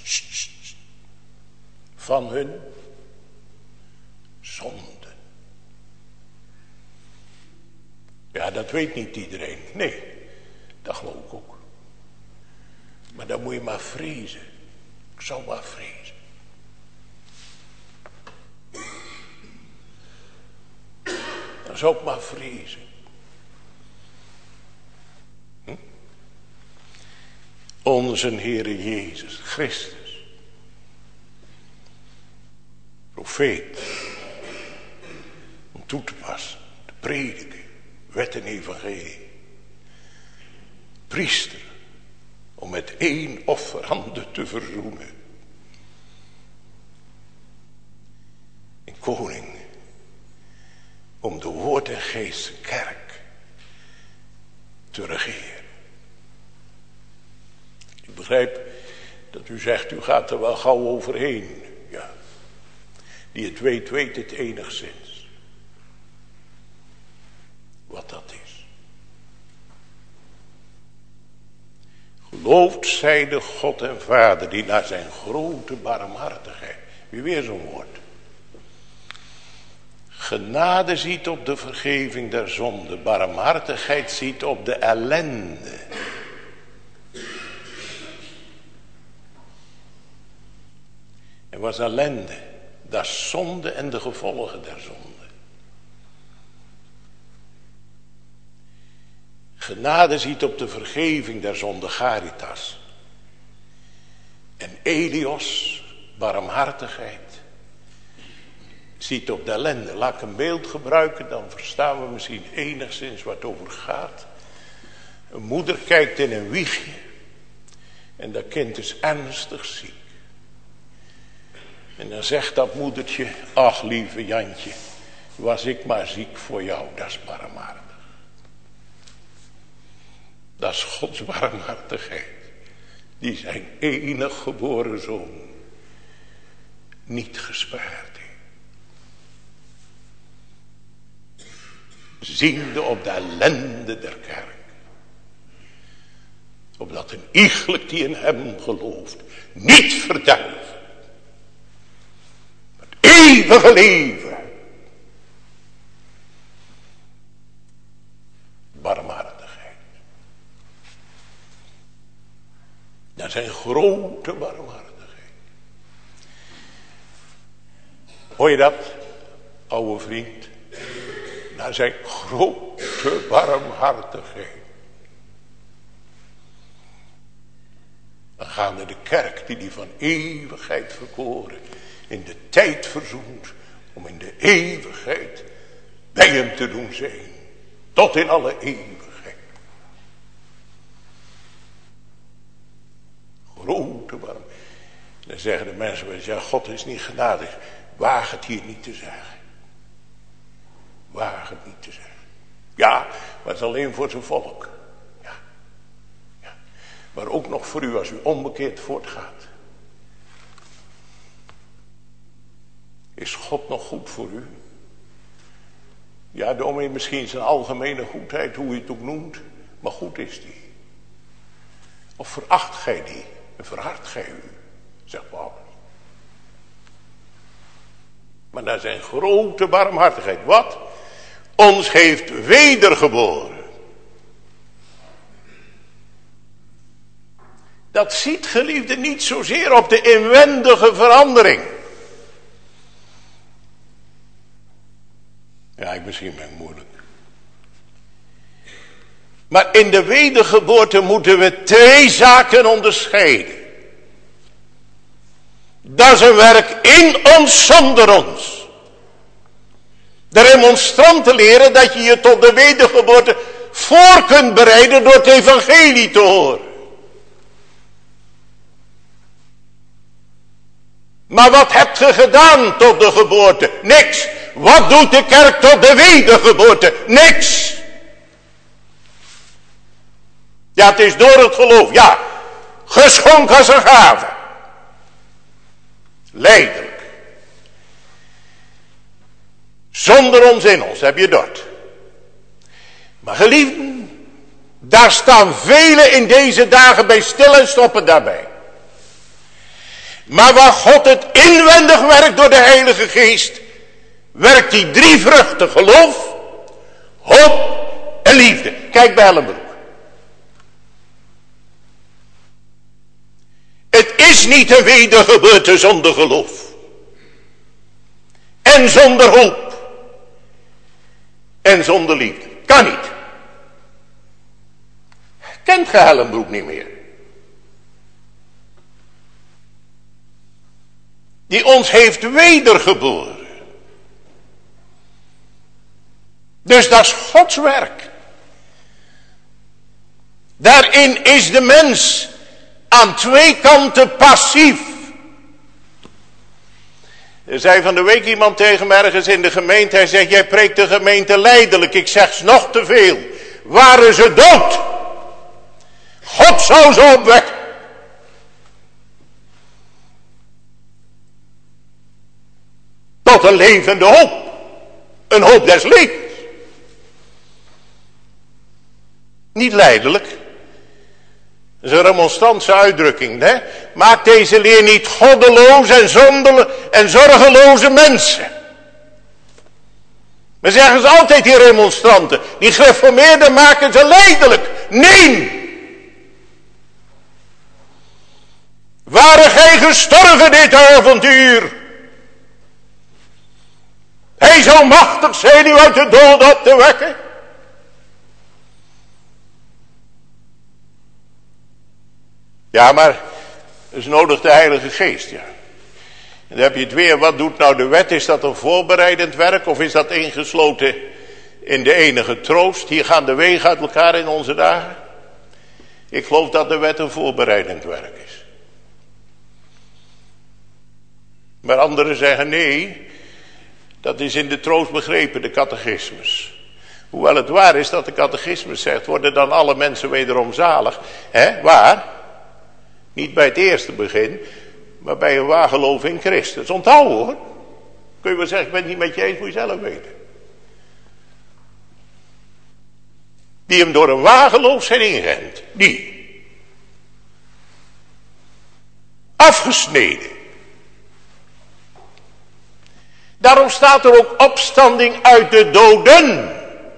van hun zonde. Ja, dat weet niet iedereen. Nee, dat geloof ik ook. Maar dan moet je maar vrezen. Ik zou maar vrezen. Dan zou ik maar vrezen. Onze Heere Jezus Christus, profeet, om toe te passen, te prediken, wet en evangelie, priester, om met één offerande te verzoenen, en koning, om de woord en geest kerk te regeren. Ik begrijp dat u zegt, u gaat er wel gauw overheen. Ja, die het weet, weet het enigszins. Wat dat is. Geloofd zij de God en Vader, die naar zijn grote barmhartigheid, wie weer zo'n woord, genade ziet op de vergeving der zonde, barmhartigheid ziet op de ellende. En was ellende, dat is zonde en de gevolgen der zonde. Genade ziet op de vergeving der zonde, charitas. En Elios, barmhartigheid, ziet op de ellende. Laat ik een beeld gebruiken, dan verstaan we misschien enigszins wat het over gaat. Een moeder kijkt in een wiegje en dat kind is ernstig ziek. En dan zegt dat moedertje, ach lieve Jantje, was ik maar ziek voor jou, dat is barmhartig. Dat is Gods barmhartigheid, die zijn enig geboren zoon niet gespaard heeft. Ziende op de ellende der kerk, opdat een iegelijk die in hem gelooft niet verderft, maar het eeuwige leven. Barmhartigheid. Dat zijn grote barmhartigheid. Hoor je dat, oude vriend? Dat zijn grote barmhartigheid. Dan gaan we de kerk die van eeuwigheid verkoren, in de tijd verzoend, om in de eeuwigheid bij hem te doen zijn. Tot in alle eeuwigheid. Grote barmhartigheid. Dan zeggen de mensen wel eens, ja, God is niet genadig. Waag het hier niet te zeggen. Waag het niet te zeggen. Ja, maar het is alleen voor zijn volk. Ja. Ja. Maar ook nog voor u als u onbekeerd voortgaat. Is God nog goed voor u? Ja, dominee, misschien zijn algemene goedheid, hoe je het ook noemt. Maar goed is die. Of veracht gij die? En verhardt gij u? Zegt Paulus. Maar naar zijn grote barmhartigheid. Wat? Ons heeft wedergeboren. Dat ziet, geliefde, niet zozeer op de inwendige verandering. Ja, misschien ben ik moeilijk. Maar in de wedergeboorte moeten we 2 zaken onderscheiden. Dat is een werk in ons, zonder ons. De remonstranten leren dat je je tot de wedergeboorte voor kunt bereiden door het evangelie te horen. Maar wat hebt ge gedaan tot de geboorte? Niks. Wat doet de kerk tot de wedergeboorte? Niks. Ja, het is door het geloof. Ja, geschonken als een gave. Lijdelijk. Zonder ons in ons heb je dat. Maar geliefden, daar staan velen in deze dagen bij stil en stoppen daarbij. Maar waar God het inwendig werkt door de Heilige Geest, werkt die 3 vruchten: geloof, hoop en liefde. Kijk bij Hellenbroek. Het is niet een wedergeboorte zonder geloof. En zonder hoop. En zonder liefde. Kan niet. Kent ge Hellenbroek niet meer? Die ons heeft wedergeboren. Dus dat is Gods werk. Daarin is de mens aan 2 kanten passief. Er zei van de week iemand tegen me ergens in de gemeente. Hij zegt, jij preekt de gemeente lijdelijk. Ik zeg, nog te veel. Waren ze dood? God zou ze opwekken. Tot een levende hoop. Een hoop des levens. Niet lijdelijk. Dat is een remonstrantse uitdrukking. Hè? Maak deze leer niet goddeloze en zorgeloze mensen. We zeggen ze altijd, die remonstranten. Die gereformeerden maken ze lijdelijk. Nee. Waren gij gestorven dit avontuur? Hij zou machtig zijn u uit de dood op te wekken. Ja, maar dat is nodig de Heilige Geest, ja. En dan heb je het weer, wat doet nou de wet? Is dat een voorbereidend werk of is dat ingesloten in de enige troost? Hier gaan de wegen uit elkaar in onze dagen. Ik geloof dat de wet een voorbereidend werk is. Maar anderen zeggen nee, dat is in de troost begrepen, de catechismus. Hoewel het waar is dat de catechismus zegt, worden dan alle mensen wederom zalig. Hè, waar? Niet bij het eerste begin, maar bij een waar geloof in Christus. Onthoud hoor. Kun je wel zeggen, ik ben het niet met je eens, moet je zelf weten. Die hem door een waar geloof zijn ingerend. Die. Afgesneden. Daarom staat er ook opstanding uit de doden.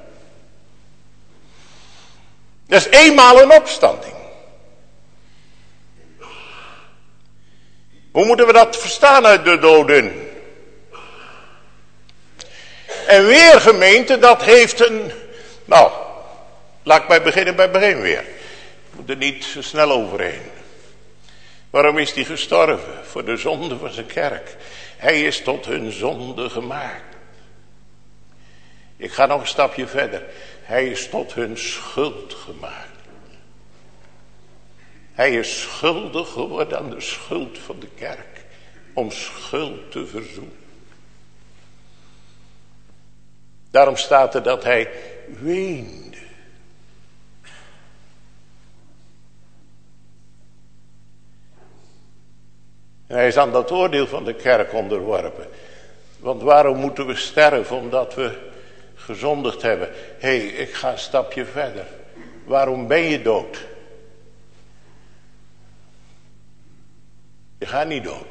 Dat is eenmaal een opstanding. Hoe moeten we dat verstaan uit de doden? En weer gemeente, dat heeft een... Nou, laat ik bij beginnen bij het begin weer. Ik moet er niet zo snel overheen. Waarom is hij gestorven? Voor de zonde van zijn kerk. Hij is tot hun zonde gemaakt. Ik ga nog een stapje verder. Hij is tot hun schuld gemaakt. Hij is schuldig geworden aan de schuld van de kerk. Om schuld te verzoenen. Daarom staat er dat hij weende. En hij is aan dat oordeel van de kerk onderworpen. Want waarom moeten we sterven? Omdat we gezondigd hebben. Hé, ik ga een stapje verder. Waarom ben je dood? Je gaat niet dood.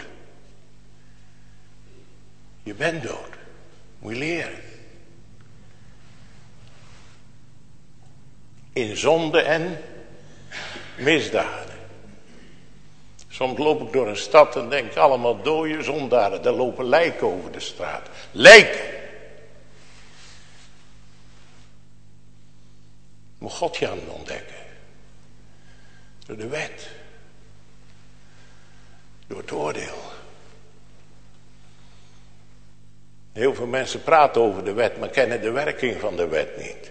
Je bent dood. Moet je leren. In zonde en misdaden. Soms loop ik door een stad en denk allemaal dode zondaren. Daar lopen lijken over de straat. Lijken. Moet God je aan het ontdekken. Door de wet. Door het oordeel. Heel veel mensen praten over de wet, maar kennen de werking van de wet niet.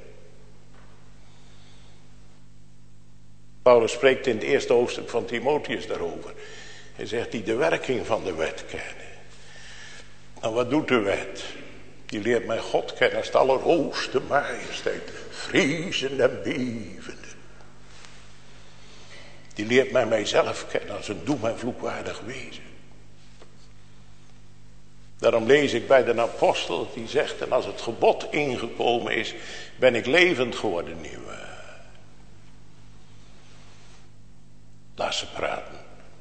Paulus spreekt in het eerste hoofdstuk van Timotheus daarover. Hij zegt die de werking van de wet kennen. Nou, wat doet de wet? Die leert mij God kennen als het allerhoogste majesteit. Vriezend en bevende. Die leert mij mijzelf kennen als een doem en vloekwaardig wezen. Daarom lees ik bij de apostel die zegt, en als het gebod ingekomen is, ben ik levend geworden nieuw. Laat ze praten.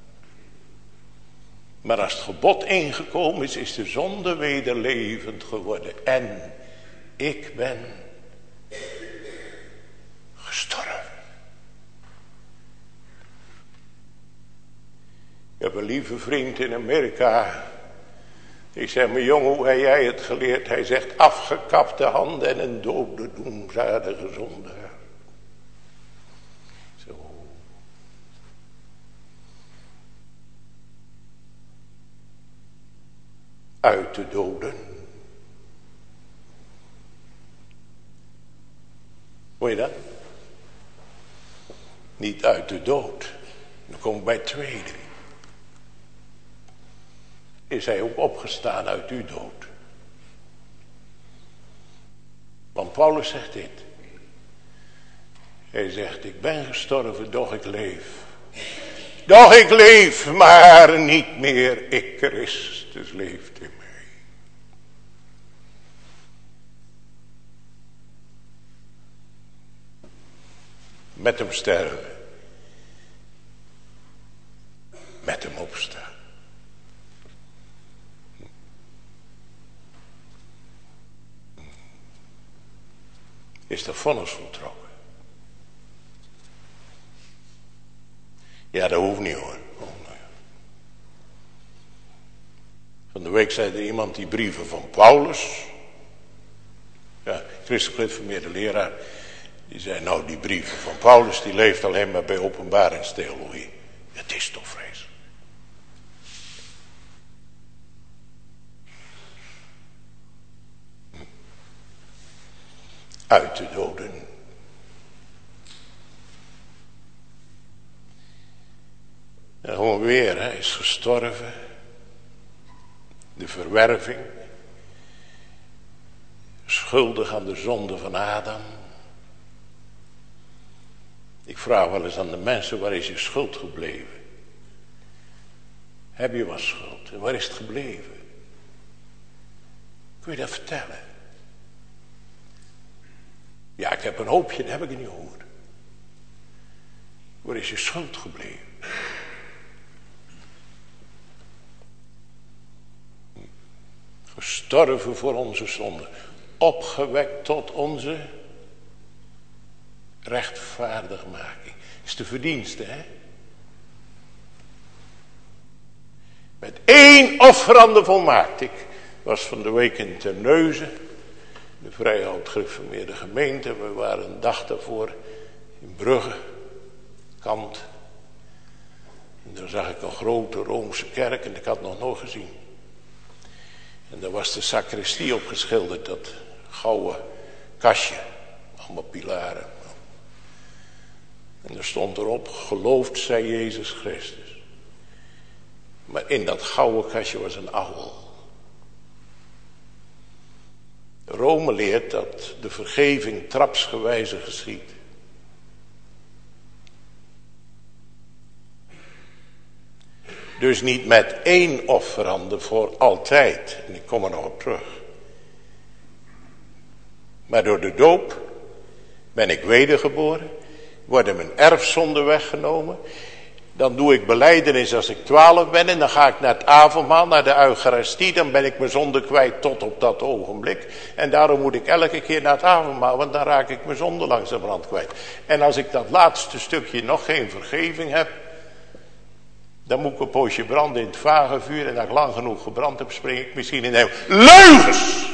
Maar als het gebod ingekomen is, is de zonde weer levend geworden. En ik ben gestorven. Ik heb een lieve vriend in Amerika. Ik zeg, mijn jongen, hoe heb jij het geleerd? Hij zegt, afgekapte handen en een dode doemzadige zonde. Zo. Uit de doden. Hoor je dat? Niet uit de dood. Dan kom ik bij het tweede. Is hij ook opgestaan uit uw dood. Want Paulus zegt dit. Hij zegt, ik ben gestorven, doch ik leef. Doch ik leef, maar niet meer ik, Christus leeft in mij. Met hem sterven. Met hem opstaan. Is de vonnis voltrokken. Ja, dat hoeft niet hoor. Oh, nou ja. Van de week zei er iemand die brieven van Paulus. Ja, christelijk gereformeerde leraar. Die zei, nou die brieven van Paulus die leeft alleen maar bij openbaringstheologie. Het is toch vreselijk. Uit de doden. En gewoon weer, hij is gestorven. De verwerving. Schuldig aan de zonde van Adam. Ik vraag wel eens aan de mensen, waar is je schuld gebleven? Heb je wat schuld? En waar is het gebleven? Kun je dat vertellen? Ja, ik heb een hoopje, dat heb ik niet gehoord. Waar is je schuld gebleven? Gestorven voor onze zonde. Opgewekt tot onze rechtvaardigmaking. Is de verdienste, hè? Met één offerande volmaakt. Ik was van de week in Terneuzen. De vrij oud gereformeerde gemeente. We waren een dag daarvoor in Brugge. Kant. En daar zag ik een grote Roomse kerk. En ik had het nog nooit gezien. En daar was de sacristie op geschilderd. Dat gouden kastje. Allemaal pilaren. En er stond erop. Geloofd zij Jezus Christus. Maar in dat gouden kastje was een ouwel. Rome leert dat de vergeving trapsgewijze geschiedt. Dus niet met één offerande voor altijd. En ik kom er nog op terug. Maar door de doop ben ik wedergeboren. Worden mijn erfzonden weggenomen. Dan doe ik belijdenis als ik 12 ben. En dan ga ik naar het avondmaal, naar de Eucharistie. Dan ben ik mijn zonde kwijt tot op dat ogenblik. En daarom moet ik elke keer naar het avondmaal. Want dan raak ik mijn zonde langzamerhand kwijt. En als ik dat laatste stukje nog geen vergeving heb. Dan moet ik een poosje branden in het vage vuur. En als ik lang genoeg gebrand heb, spring ik misschien in de hemel. Leugens!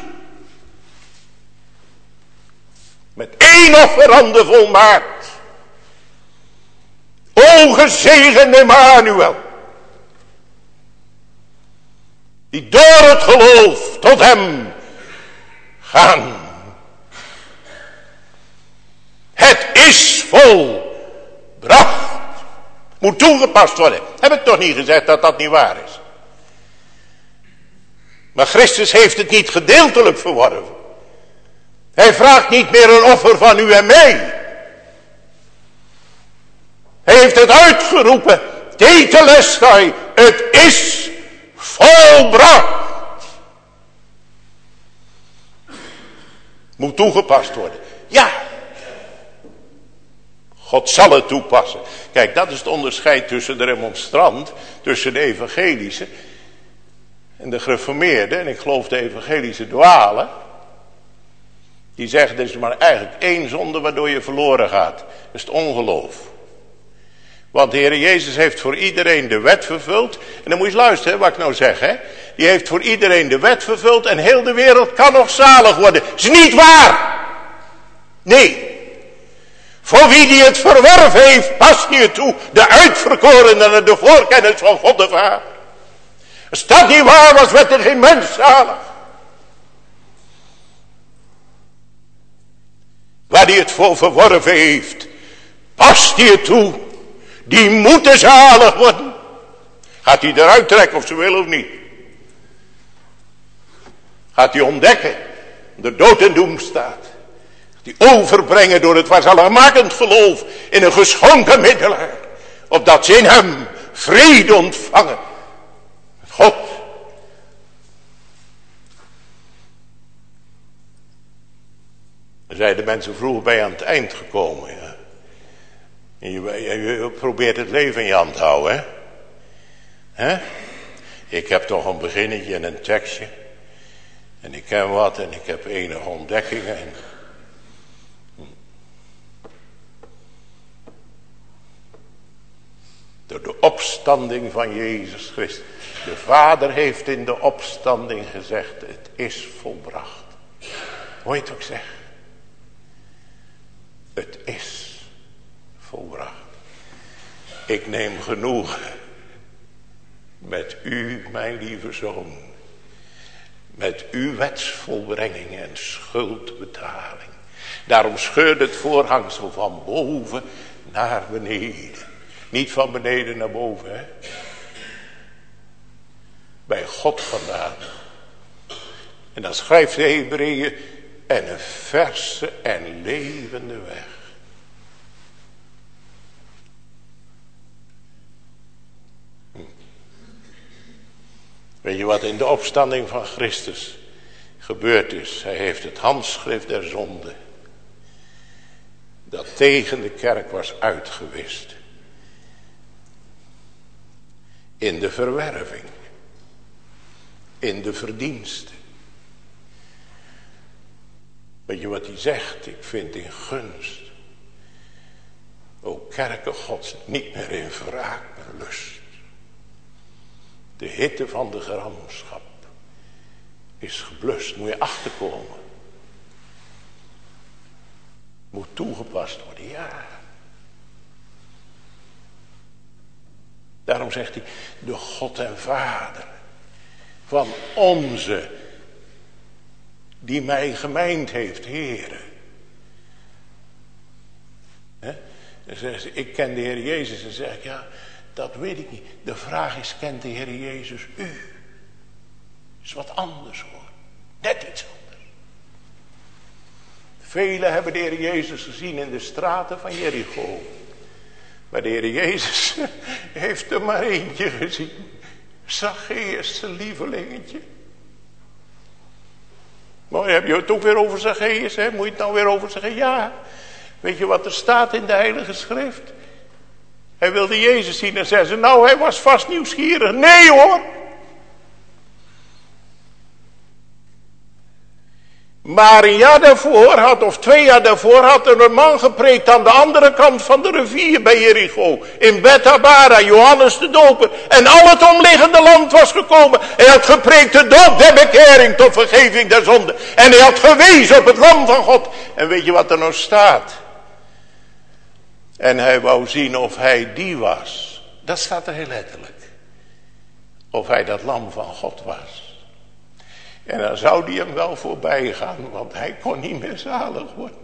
Met één offerande volmaakt. O gezegende Emmanuel. Die door het geloof tot hem gaan. Het is volbracht. Moet toegepast worden. Heb ik toch niet gezegd dat dat niet waar is? Maar Christus heeft het niet gedeeltelijk verworven. Hij vraagt niet meer een offer van u en mij. Hij heeft het uitgeroepen. Tetelestai, het is volbracht. Moet toegepast worden. Ja. God zal het toepassen. Kijk, dat is het onderscheid tussen de remonstrant, tussen de evangelische en de gereformeerde. En ik geloof de evangelische dwalen. Die zeggen, er is maar eigenlijk één zonde waardoor je verloren gaat. Dat is het ongeloof. Want de Heer Jezus heeft voor iedereen de wet vervuld. En dan moet je eens luisteren wat ik nou zeg. Hè? Die heeft voor iedereen de wet vervuld. En heel de wereld kan nog zalig worden. Dat is niet waar. Nee. Voor wie die het verwerven heeft, past niet toe. De uitverkorenen en de voorkennis van God de Vader. Als dat niet waar was, werd er geen mens zalig. Waar die het voor verworven heeft, past hij het toe. Die moeten zalig worden. Gaat hij eruit trekken of ze willen of niet? Gaat hij ontdekken. De dood en doem staat. Die overbrengen door het zaligmakend geloof in een geschonken middelaar. Opdat ze in hem vrede ontvangen. God. Dan zijn de mensen vroeger bij aan het eind gekomen. Ja. En je probeert het leven in je hand te houden. Hè? Ik heb toch een beginnetje en een tekstje. En ik ken wat en ik heb enige ontdekkingen. Door de opstanding van Jezus Christus. De Vader heeft in de opstanding gezegd, het is volbracht. Hoor je het ook zeggen? Het is volbracht. Ik neem genoegen met u, mijn lieve zoon. Met uw wetsvolbrenging en schuldbetaling. Daarom scheurde het voorhangsel van boven naar beneden. Niet van beneden naar boven, hè. Bij God vandaan. En dan schrijft de Hebreeën, en een verse en levende weg. Weet je wat in de opstanding van Christus gebeurd is? Hij heeft het handschrift der zonde, dat tegen de kerk was uitgewist. In de verwerving. In de verdiensten. Weet je wat hij zegt? Ik vind in gunst. O kerken Gods, niet meer in wraak, maar lust. De hitte van de gramschap is geblust. Moet je achterkomen. Moet toegepast worden, ja. Daarom zegt hij, de God en Vader van onze, die mij gemeind heeft, Heere. Dan zeggen ze, ik ken de Heer Jezus. En zeg ik, ja, dat weet ik niet. De vraag is, kent de Heer Jezus u? Dat is wat anders hoor. Net iets anders. Velen hebben de Heer Jezus gezien in de straten van Jericho. Maar de Heer Jezus heeft er maar eentje gezien. Zacchaeus, zijn lievelingetje. Maar heb je het ook weer over Zacchaeus, hè? Moet je het nou weer over zeggen? Ja. Weet je wat er staat in de Heilige Schrift? Hij wilde Jezus zien en zei ze, nou, hij was vast nieuwsgierig. Nee hoor. Maar een jaar daarvoor of 2 jaar daarvoor had er een man gepreekt aan de andere kant van de rivier bij Jericho. In Bethabara, Johannes de Doper. En al het omliggende land was gekomen. Hij had gepreekt de doop der bekering tot vergeving der zonde. En hij had gewezen op het lam van God. En weet je wat er nou staat? En hij wou zien of hij die was. Dat staat er heel letterlijk. Of hij dat lam van God was. En dan zou die hem wel voorbij gaan, want hij kon niet meer zalig worden.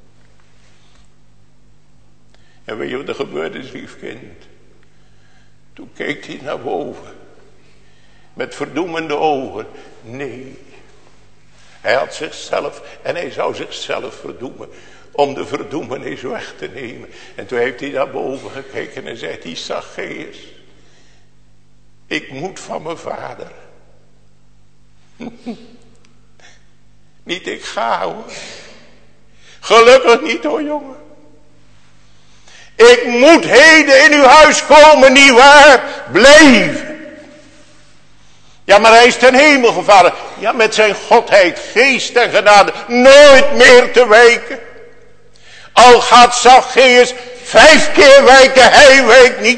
En weet je wat er gebeurde, lief kind? Toen keek hij naar boven. Met verdoemende ogen. Nee. Hij had zichzelf en hij zou zichzelf verdoemen. Om de verdoemenis weg te nemen. En toen heeft hij naar boven gekeken en zei hij, Zacchaeus. Ik moet van mijn vader. Niet ik ga hoor. Gelukkig niet hoor jongen. Ik moet heden in uw huis komen, nietwaar? Blijven. Ja, maar hij is ten hemel gevaren. Ja, met zijn godheid, geest en genade nooit meer te wijken. Al gaat Zacchaeus 5 keer wijken, hij wijkt niet.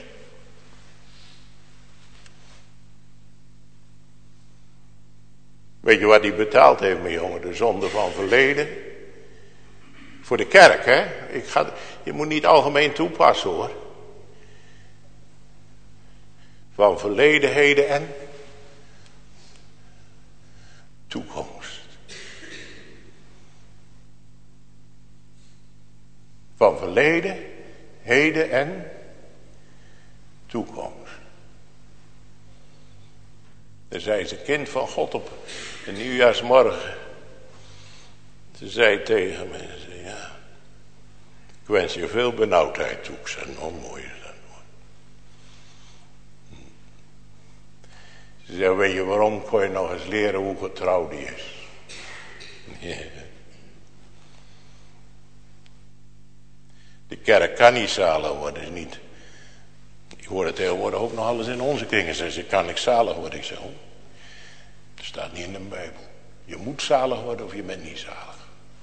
Weet je wat hij betaald heeft, mijn jongen? De zonde van verleden. Voor de kerk, hè? Je moet niet algemeen toepassen, hoor. Van verleden, heden en toekomst. Van verleden, heden en toekomst. Dan zei ze, kind van God op een nieuwjaarsmorgen. Ze zei tegen me, ja, ik wens je veel benauwdheid toe. Ik zei, nou mooi is dat hoor. Ze zei, weet je waarom, kon je nog eens leren hoe getrouw die is. Ja. De kerk kan niet zalig worden, is niet. Ik hoor het tegenwoordig ook nog alles in onze kringen. Ze kan ik zalig worden. Ik zeg, oh, dat staat niet in de Bijbel. Je moet zalig worden of je bent niet zalig.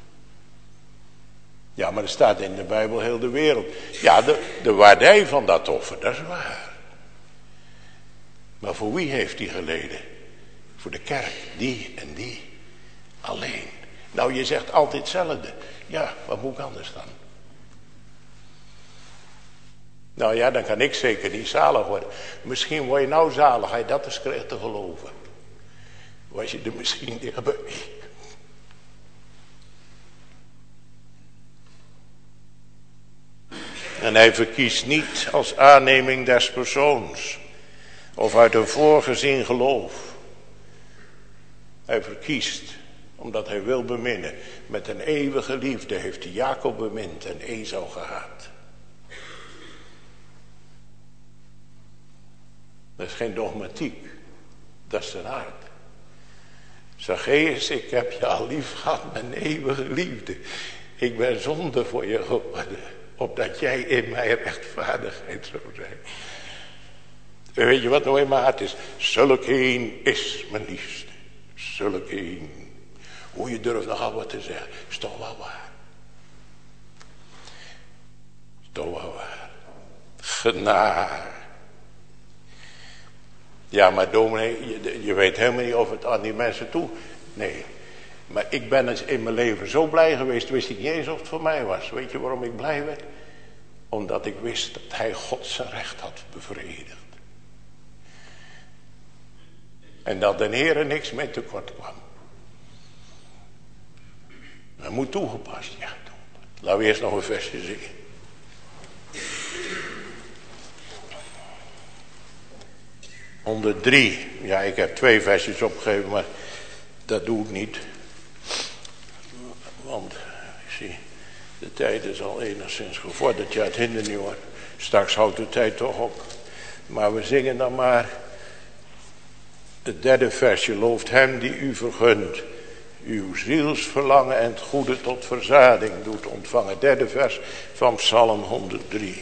Ja, maar er staat in de Bijbel heel de wereld. Ja, de waardij van dat offer, dat is waar. Maar voor wie heeft die geleden? Voor de kerk, die en die. Alleen. Nou, je zegt altijd hetzelfde. Ja, wat moet ik anders dan? Nou ja, dan kan ik zeker niet zalig worden. Misschien word je nou zalig, als je dat eens krijgt te geloven. Was je er misschien dichtbij. En hij verkiest niet als aanneming des persoons. Of uit een voorgezien geloof. Hij verkiest omdat hij wil beminnen. Met een eeuwige liefde heeft hij Jacob bemind en Esau gehaat. Dat is geen dogmatiek. Dat is zijn hart. Zacchaeus, ik heb je al lief gehad met een eeuwige liefde. Ik ben zonde voor je geworden. Opdat jij in mij rechtvaardigheid zou zijn. En weet je wat nou in mijn hart is? Zulk een is mijn liefste. Zulk een. Hoe je durft nogal wat te zeggen. Is toch wel waar. Is toch wel waar. Genade. Ja, maar dominee, je weet helemaal niet of het aan die mensen toe. Nee, maar ik ben eens in mijn leven zo blij geweest, wist ik niet eens of het voor mij was. Weet je waarom ik blij werd? Omdat ik wist dat hij God zijn recht had bevredigd. En dat de Heer niks mee tekort kwam. Dat moet toegepast, ja. Laten we eerst nog een versje zingen. Onder 3, ja, ik heb 2 versjes opgegeven, maar dat doe ik niet. Want, ik zie, de tijd is al enigszins gevorderd. Ja, het hindert niet hoor. Straks houdt de tijd toch op. Maar we zingen dan maar Het derde versje: looft hem die u vergunt, uw zielsverlangen en het goede tot verzading doet ontvangen. Het derde vers van Psalm 103.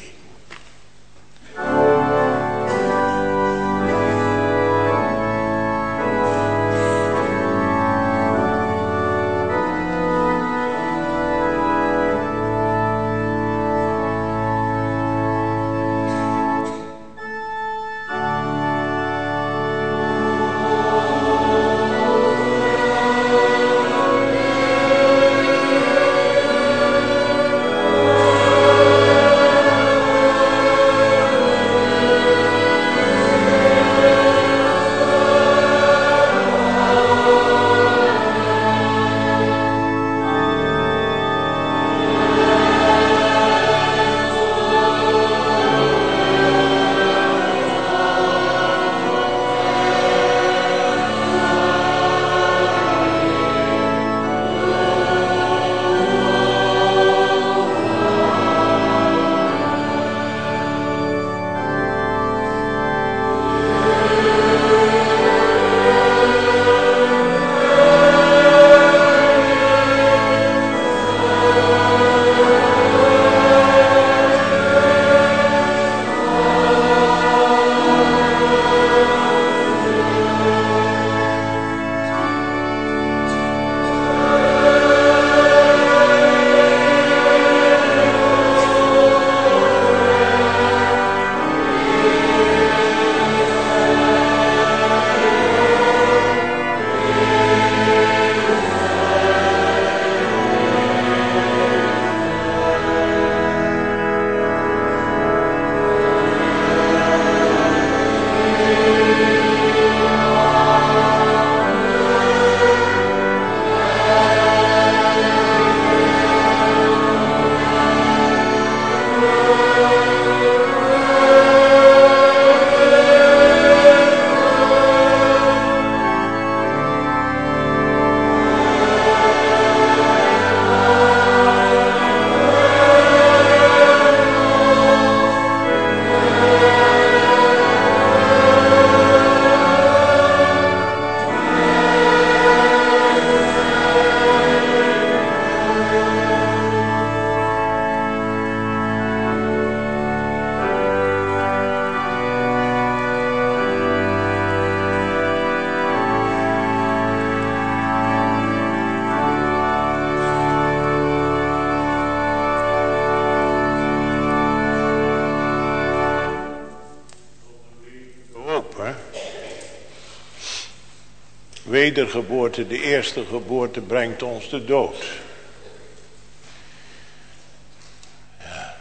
Wedergeboorte, de eerste geboorte, brengt ons de dood. Ja.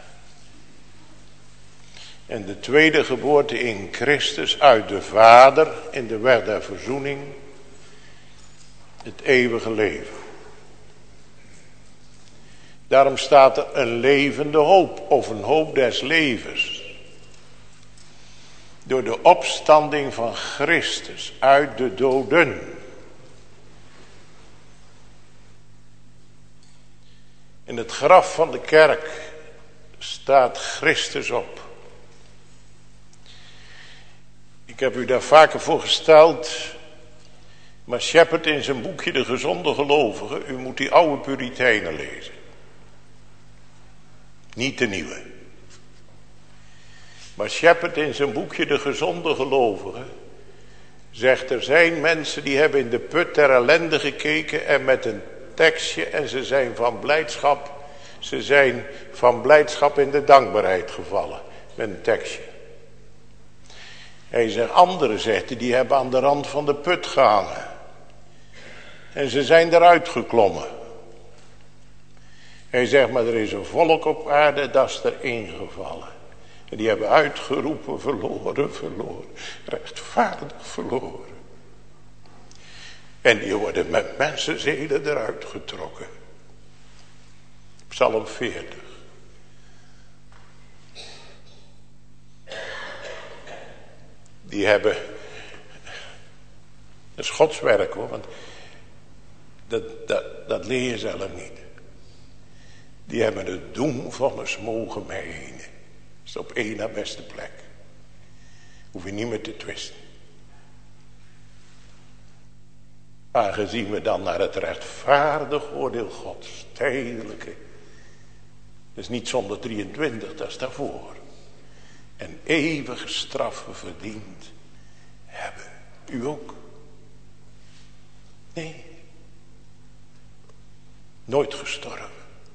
En de tweede geboorte in Christus uit de Vader, in de weg der verzoening, het eeuwige leven. Daarom staat er een levende hoop, of een hoop des levens. Door de opstanding van Christus uit de doden. In het graf van de kerk staat Christus op. Ik heb u daar vaker voor gesteld. Maar Shepard in zijn boekje De Gezonde Gelovigen, u moet die oude Puritijnen lezen. Niet de nieuwe. Maar Shepard in zijn boekje De Gezonde Gelovigen zegt: er zijn mensen die hebben in de put der ellende gekeken en met een tekstje, en ze zijn van blijdschap in de dankbaarheid gevallen met een tekstje. Hij zegt, anderen zegt, die hebben aan de rand van de put gehangen en ze zijn eruit geklommen. Hij zegt, maar er is een volk op aarde, dat is erin gevallen. En die hebben uitgeroepen, verloren, verloren, rechtvaardig verloren. En die worden met mensenzeden eruit getrokken. Psalm 40. Die hebben, dat is Gods werk hoor, want dat leer je zelf niet. Die hebben het doemvonnis mogen meenen. Dat is op één na beste plek. Hoef je niet meer te twisten. Aangezien we dan naar het rechtvaardig oordeel Gods, tijdelijke, dat is niet zonde 23, dat is daarvoor, en eeuwige straffen verdiend hebben. U ook? Nee. Nooit gestorven.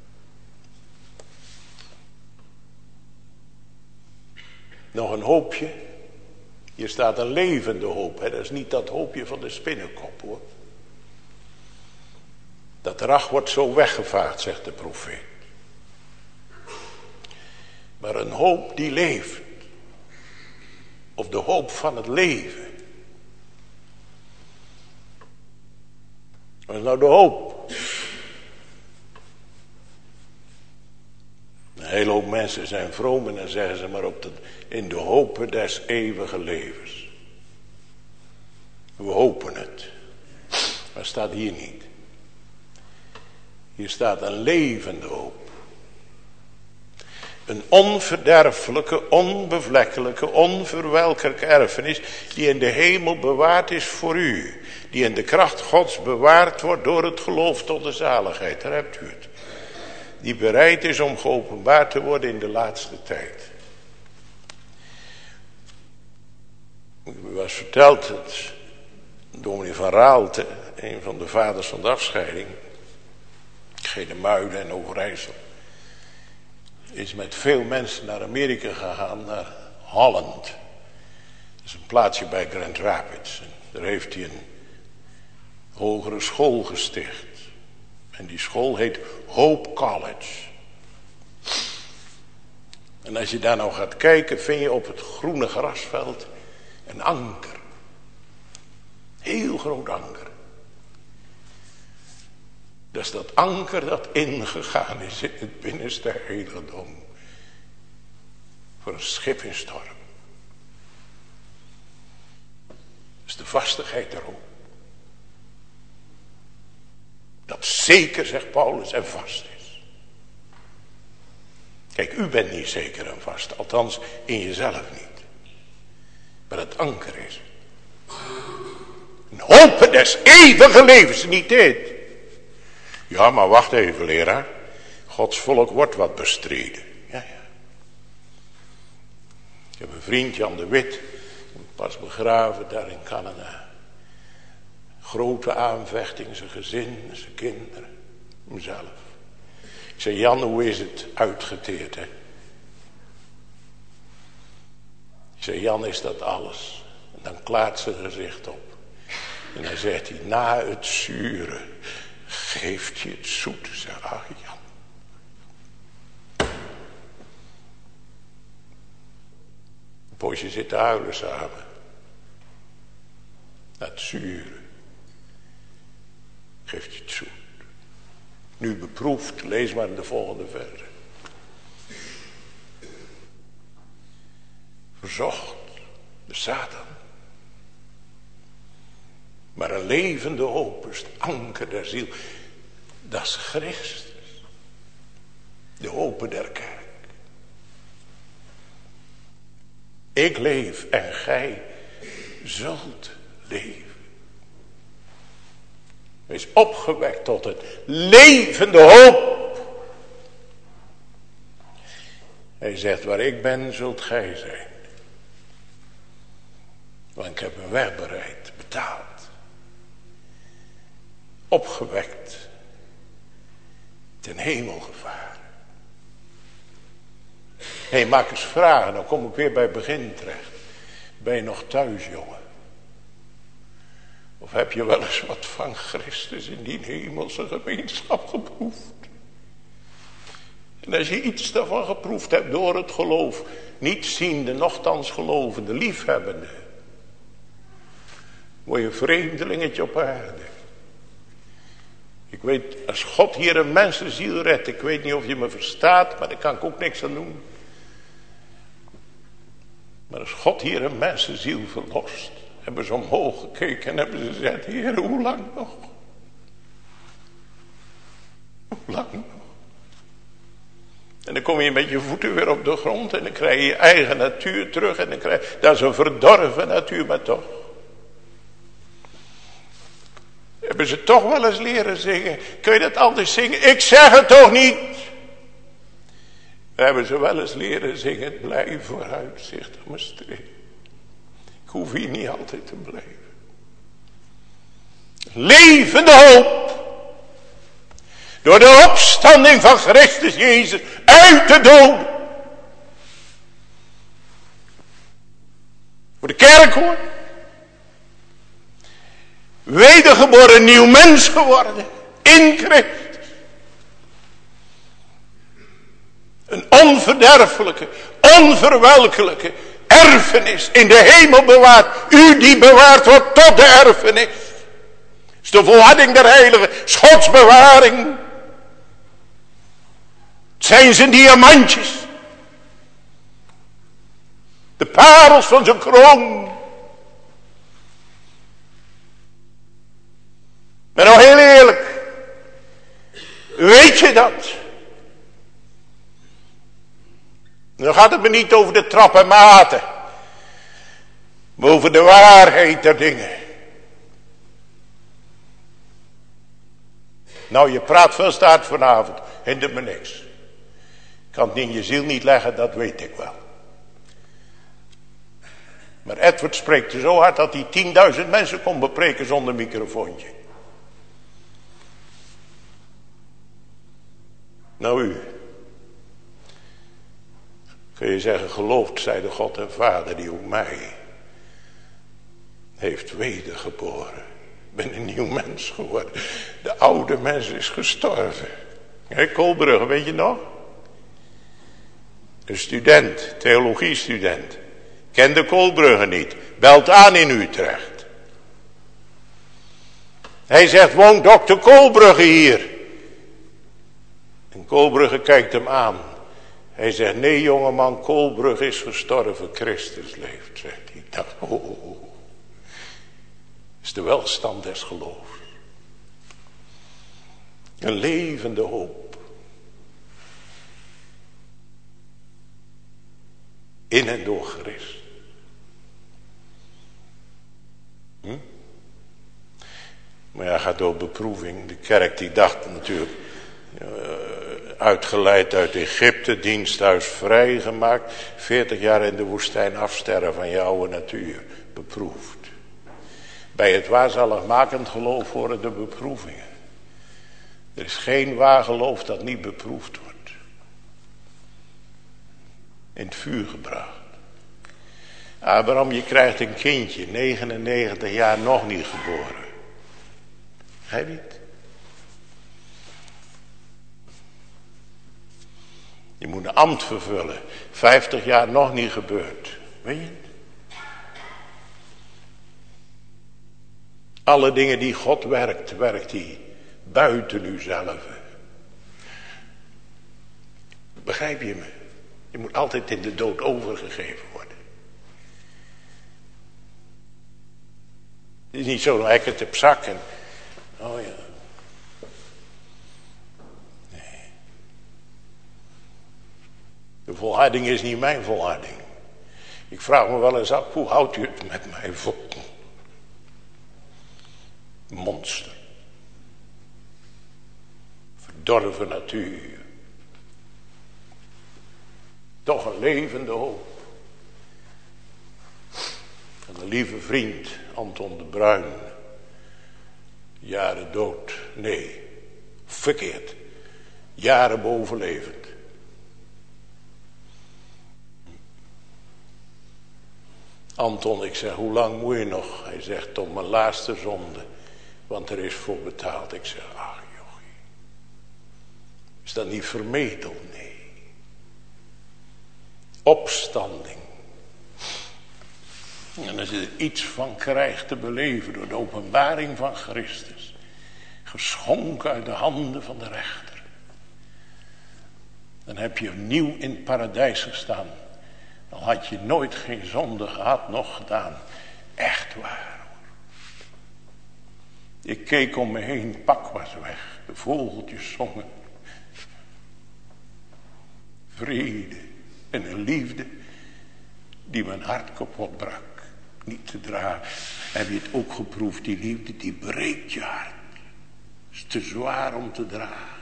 Nog een hoopje. Hier staat een levende hoop. Hè? Dat is niet dat hoopje van de spinnenkop, hoor. Dat rag wordt zo weggevaagd, zegt de profeet. Maar een hoop die leeft. Of de hoop van het leven. Wat is nou de hoop? Een hele hoop mensen zijn vroom en dan zeggen ze maar in de hopen des eeuwige levens. We hopen het. Maar staat hier niet. Hier staat een levende hoop. Een onverderfelijke, onbevlekkelijke, onverwelkelijke erfenis die in de hemel bewaard is voor u. Die in de kracht Gods bewaard wordt door het geloof tot de zaligheid. Daar hebt u het. Die bereid is om geopenbaard te worden in de laatste tijd. U was verteld dat dominee van Raalte, een van de vaders van de afscheiding, Genemuiden en Overijssel, is met veel mensen naar Amerika gegaan, naar Holland. Dat is een plaatsje bij Grand Rapids. En daar heeft hij een hogere school gesticht. En die school heet Hope College. En als je daar nou gaat kijken, vind je op het groene grasveld een anker. Heel groot anker. Dat is dat anker dat ingegaan is in het binnenste heiligdom. Voor een schip in storm. Dat is de vastigheid erop. Dat zeker, zegt Paulus, en vast is. Kijk, u bent niet zeker en vast. Althans, in jezelf niet. Maar het anker is. Een hopen des eeuwige levens, niet dit. Ja, maar wacht even, leraar. Gods volk wordt wat bestreden. Ja. Ik heb een vriend, Jan de Wit. Pas begraven daar in Canada. Grote aanvechting, zijn gezin, zijn kinderen, hemzelf. Ik zei, Jan, hoe is het uitgeteerd, hè? Ik zei, Jan, is dat alles? En dan klaart zijn gezicht op. En dan zegt hij, na het zure geeft je het zoet. Ik zeg, ach Jan. Een poosje zitten huilen samen. Na het zure geeft je het zoet. Nu beproefd, lees maar in de volgende verse. Verzocht, de Satan. Maar een levende hoop is het anker der ziel. Dat is Christus. De hopen der kerk. Ik leef en gij zult leven. Wees opgewekt tot het levende hoop. Hij zegt, waar ik ben, zult gij zijn. Want ik heb een weg bereid, betaald. Opgewekt. Ten hemel gevaren. Hé, maak eens vragen, dan kom ik weer bij het begin terecht. Ben je nog thuis, jongen? Of heb je wel eens wat van Christus in die hemelse gemeenschap geproefd? En als je iets daarvan geproefd hebt door het geloof, niet ziende, nochtans gelovende, liefhebbende, word je een vreemdelingetje op aarde. Ik weet, als God hier een mensenziel redt, ik weet niet of je me verstaat, maar daar kan ik ook niks aan doen. Maar als God hier een mensenziel verlost, hebben ze omhoog gekeken en hebben ze gezegd, Heer, hoe lang nog? Hoe lang nog? En dan kom je met je voeten weer op de grond en dan krijg je je eigen natuur terug en dan krijg je, dat is een verdorven natuur, maar toch. Hebben ze toch wel eens leren zingen? Kun je dat anders zingen? Ik zeg het toch niet? Hebben ze wel eens leren zingen? Blijf vooruit, zegt de streek. Ik hoef hier niet altijd te blijven. Levende hoop. Door de opstanding van Christus Jezus uit de dood. Voor de kerk hoor. Wedergeboren nieuw mens geworden. In Christus. Een onverderfelijke, onverwelkelijke erfenis in de hemel bewaard. U die bewaard wordt tot de erfenis. Is de volharding der heiligen. Schotsbewaring. Het zijn zijn diamantjes. De parels van zijn kroon. Maar nou heel eerlijk. Weet je dat? Dan gaat het me niet over de trap en maten. Maar over de waarheid der dingen. Nou, je praat veel staat vanavond. Hindert me niks. Ik kan het in je ziel niet leggen, dat weet ik wel. Maar Edward spreekt er zo hard dat hij 10.000 mensen kon bepreken zonder microfoontje. Nou u. Kun je zeggen, geloofd zij de God en Vader die ook mij heeft wedergeboren. Ik ben een nieuw mens geworden. De oude mens is gestorven. Kolbrugge, weet je nog? Een student, theologiestudent. Kende Kolbrugge niet. Belt aan in Utrecht. Hij zegt, woont dokter Kolbrugge hier? En Kolbrugge kijkt hem aan. Hij zegt, nee jongeman, Kolbrugge is gestorven, Christus leeft, zegt hij. Ik dacht, is de welstand des geloofs. Een levende hoop. In en door Christus. Maar ja, gaat door beproeving. De kerk die dacht natuurlijk, uitgeleid uit Egypte, diensthuis vrijgemaakt, 40 jaar in de woestijn afsterven van je oude natuur. Beproefd. Bij het waarzaligmakend geloof horen de beproevingen. Er is geen waar geloof dat niet beproefd wordt. In het vuur gebracht. Abraham, je krijgt een kindje, 99 jaar nog niet geboren. Hij niet. Je moet een ambt vervullen, 50 jaar nog niet gebeurd. Weet je het? Alle dingen die God werkt, werkt hij buiten uzelf. Begrijp je me? Je moet altijd in de dood overgegeven worden. Het is niet zo, dan heb ik het op zak en... Oh ja. Nee. De volharding is niet mijn volharding. Ik vraag me wel eens af, hoe houdt u het met mij vol? Monster. Verdorven natuur. Toch een levende hoop. Van een lieve vriend, Anton de Bruin. Jaren dood. Nee, verkeerd. Jaren bovenlevend. Anton, ik zeg, hoe lang moet je nog? Hij zegt, tot mijn laatste zonde. Want er is voor betaald. Ik zeg, ach jochie. Is dat niet vermetel? Nee. Opstanding. En als je er iets van krijgt te beleven door de openbaring van Christus. Geschonken uit de handen van de rechter. Dan heb je nieuw in het paradijs gestaan. Dan had je nooit geen zonde gehad, nog gedaan. Echt waar. Ik keek om me heen, het pak was weg. De vogeltjes zongen. Vrede en een liefde die mijn hart kapot brak. Niet te dragen. Heb je het ook geproefd, die liefde, die breekt je hart. is te zwaar om te dragen.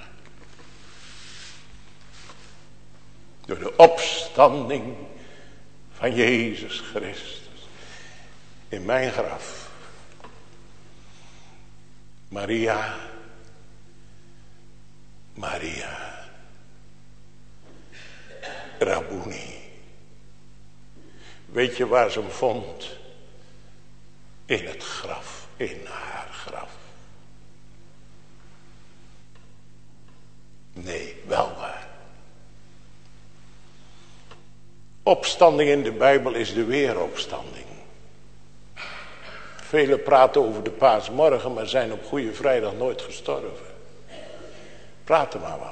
Door de opstanding van Jezus Christus in mijn graf. Maria, Rabboni. Weet je waar ze hem vond? In het graf, in haar graf. Nee, wel waar. Opstanding in de Bijbel is de weeropstanding. Velen praten over de paasmorgen, maar zijn op Goede Vrijdag nooit gestorven. Praat er maar wat.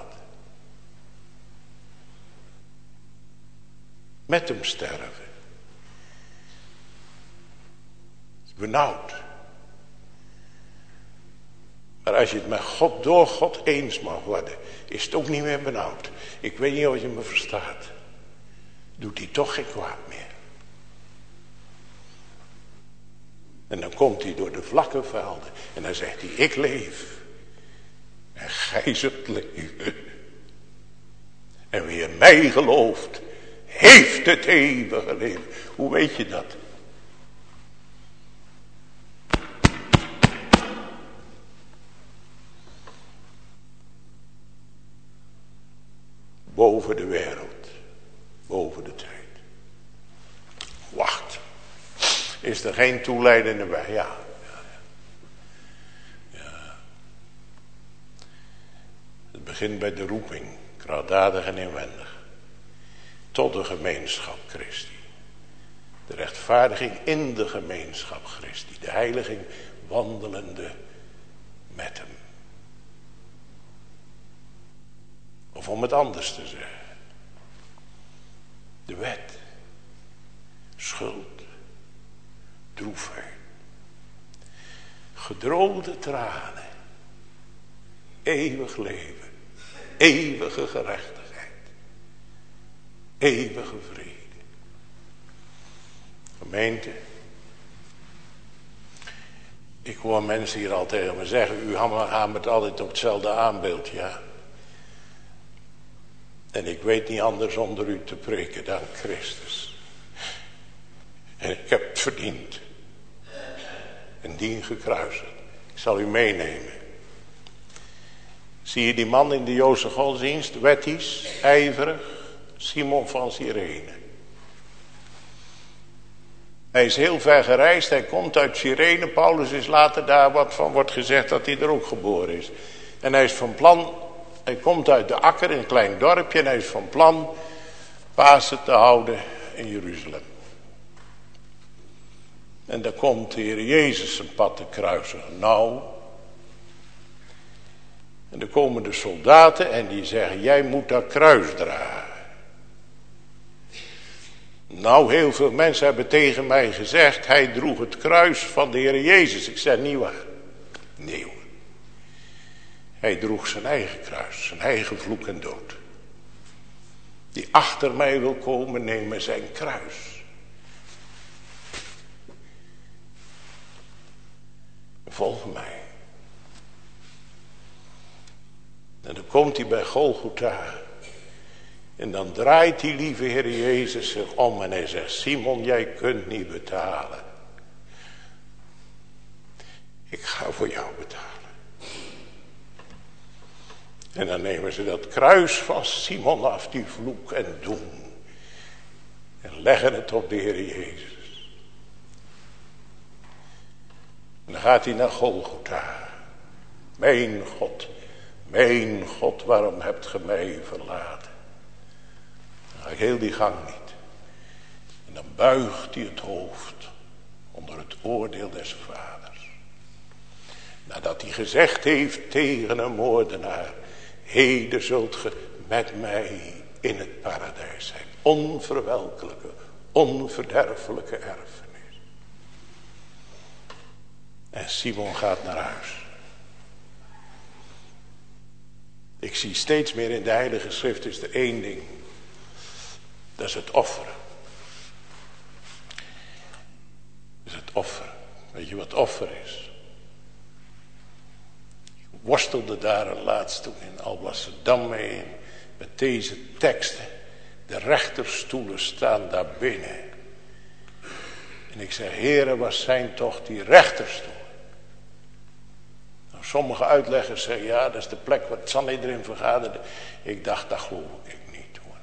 Met hem sterven. Het is benauwd. Maar als je het met God, door God eens mag worden, is het ook niet meer benauwd. Ik weet niet of je me verstaat. Doet hij toch geen kwaad meer. En dan komt hij door de vlakke velden. En dan zegt hij, ik leef. En gij zult leven. En wie in mij gelooft, heeft het eeuwige leven. Hoe weet je dat? Boven de wereld. Boven de tijd. Wacht. Is er geen toeleidende bij? Ja. Het begint bij de roeping. Krachtdadig en inwendig. Tot de gemeenschap Christi. De rechtvaardiging in de gemeenschap Christi. De heiliging wandelende met hem. Of om het anders te zeggen. De wet. Schuld. Droefheid. Gedroogde tranen. Eeuwig leven. Eeuwige gerechtigheid. Eeuwige vrede. Gemeente. Ik hoor mensen hier al tegen me zeggen. U hamert altijd op hetzelfde aanbeeld. Ja. En ik weet niet anders onder u te preken dan Christus. En ik heb het verdiend. En dien gekruisigd. Ik zal u meenemen. Zie je die man in de Joodse godsdienst, wettisch, ijverig, Simon van Cyrene. Hij is heel ver gereisd, hij komt uit Cyrene. Paulus is later daar, wat van wordt gezegd dat hij er ook geboren is. En hij is van plan, hij komt uit de akker in een klein dorpje en hij is van plan Pasen te houden in Jeruzalem. En daar komt de Heer Jezus zijn pad te kruisen. Nou. En dan komen de soldaten en die zeggen, jij moet dat kruis dragen. Nou, heel veel mensen hebben tegen mij gezegd, hij droeg het kruis van de Heer Jezus. Ik zeg, niet waar. Nee hoor. Hij droeg zijn eigen kruis, zijn eigen vloek en dood. Die achter mij wil komen, nemen zijn kruis. Volg mij. En dan komt hij bij Golgotha. En dan draait die lieve Heer Jezus zich om en hij zegt, Simon, jij kunt niet betalen. Ik ga voor jou betalen. En dan nemen ze dat kruis van Simon af, die vloek en doen. En leggen het op de Heer Jezus. En dan gaat hij naar Golgotha. Mijn God, waarom hebt ge mij verlaten? Dan ga ik heel die gang niet. En dan buigt hij het hoofd onder het oordeel des vaders. Nadat hij gezegd heeft tegen een moordenaar, heden zult ge met mij in het paradijs zijn. Onverwelkelijke, onverderfelijke erfenis. En Simon gaat naar huis. Ik zie steeds meer in de Heilige Schrift is er één ding. Dat is het offeren. Dat is het offeren. Weet je wat offer is? worstelde daar laatst toen in Alblasserdam mee met deze teksten. De rechterstoelen staan daar binnen. En ik zeg, Heere, wat zijn toch die rechterstoelen? Nou, sommige uitleggers zeggen, ja, dat is de plek waar het Sanhedrin vergaderde. Ik dacht, dat geloof ik niet, hoor.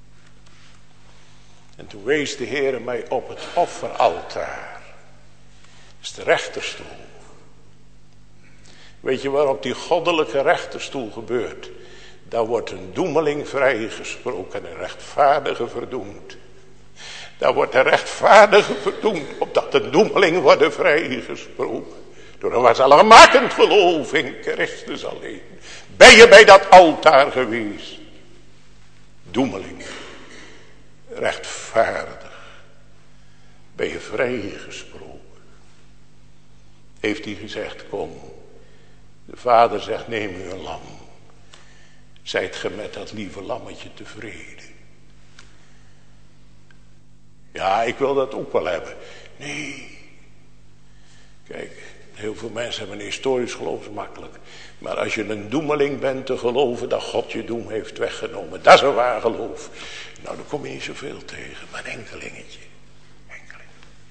En toen wees de Heere mij op het offeraltaar. Dat is de rechterstoel. Weet je waarop die goddelijke rechterstoel gebeurt? Daar wordt een doemeling vrijgesproken en een rechtvaardige verdoemd. Daar wordt een rechtvaardige verdoemd, opdat de doemeling worden vrijgesproken. Door een zaligmakend geloof in Christus alleen. Ben je bij dat altaar geweest? Doemeling. Rechtvaardig. Ben je vrijgesproken? Heeft hij gezegd, kom. De vader zegt, neem u een lam. Zijt ge met dat lieve lammetje tevreden? Ja, ik wil dat ook wel hebben. Nee. Kijk, heel veel mensen hebben een historisch geloof, is makkelijk. Maar als je een doemeling bent te geloven dat God je doem heeft weggenomen. Dat is een waar geloof. Nou, daar kom je niet zoveel tegen, maar een enkelingetje. Enkeling.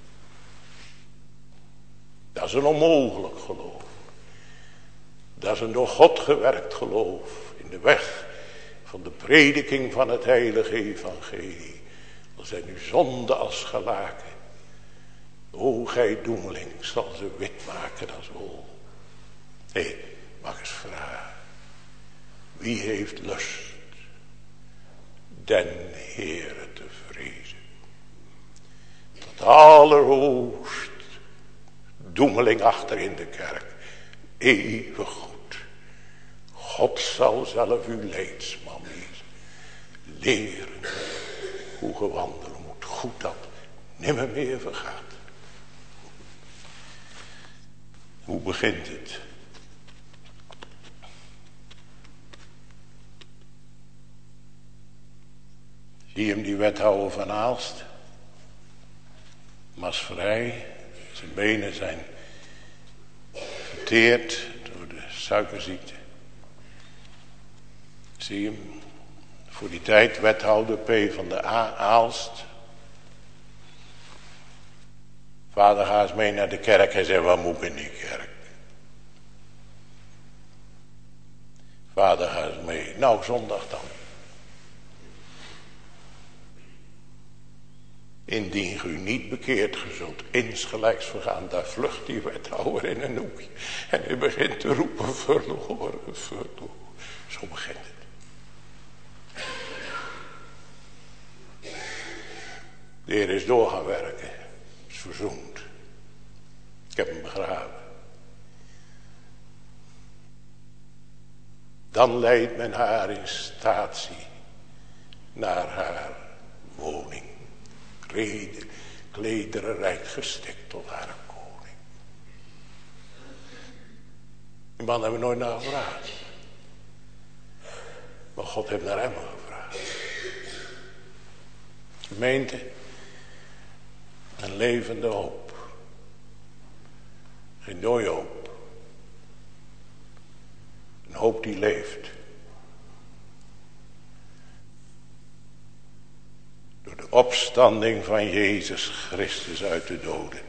Dat is een onmogelijk geloof. Dat is een door God gewerkt geloof. In de weg van de prediking van het heilige evangelie. Al zijn uw zonden als gelaken. O gij doemeling zal ze wit maken als wol. Hé, mag eens vragen. Wie heeft lust den Heere te vrezen? Tot allerhoogst doemeling achter in de kerk. Eeuwig goed. God zal zelf uw leidsman wezen. Leren hoe ge wandelen moet. Goed dat nimmer meer vergaat. Hoe begint het? Zie je hem, die wethouder van Aalst? Masvrij. Zijn benen zijn verteerd door de suikerziekte. Zie je hem? Voor die tijd wethouder P van de Aalst. Vader, ga eens mee naar de kerk. Hij zei, wat moet ik in die kerk? Vader, ga eens mee. Nou, zondag dan. Indien u niet bekeert, ge zult insgelijks vergaan. Daar vlucht die wethouder in een hoekje. En hij begint te roepen, verloren, verloren. Zo begint het. De Heer is door gaan werken. Is verzoend. Ik heb hem begraven. Dan leidt men haar in statie naar haar woning. Klederen rijk gestikt tot haar koning. Die man hebben we nooit naar gevraagd. Maar God heeft naar hem gevraagd. Gemeente, een levende hoop. Geen dode hoop. Een hoop die leeft. Door de opstanding van Jezus Christus uit de doden.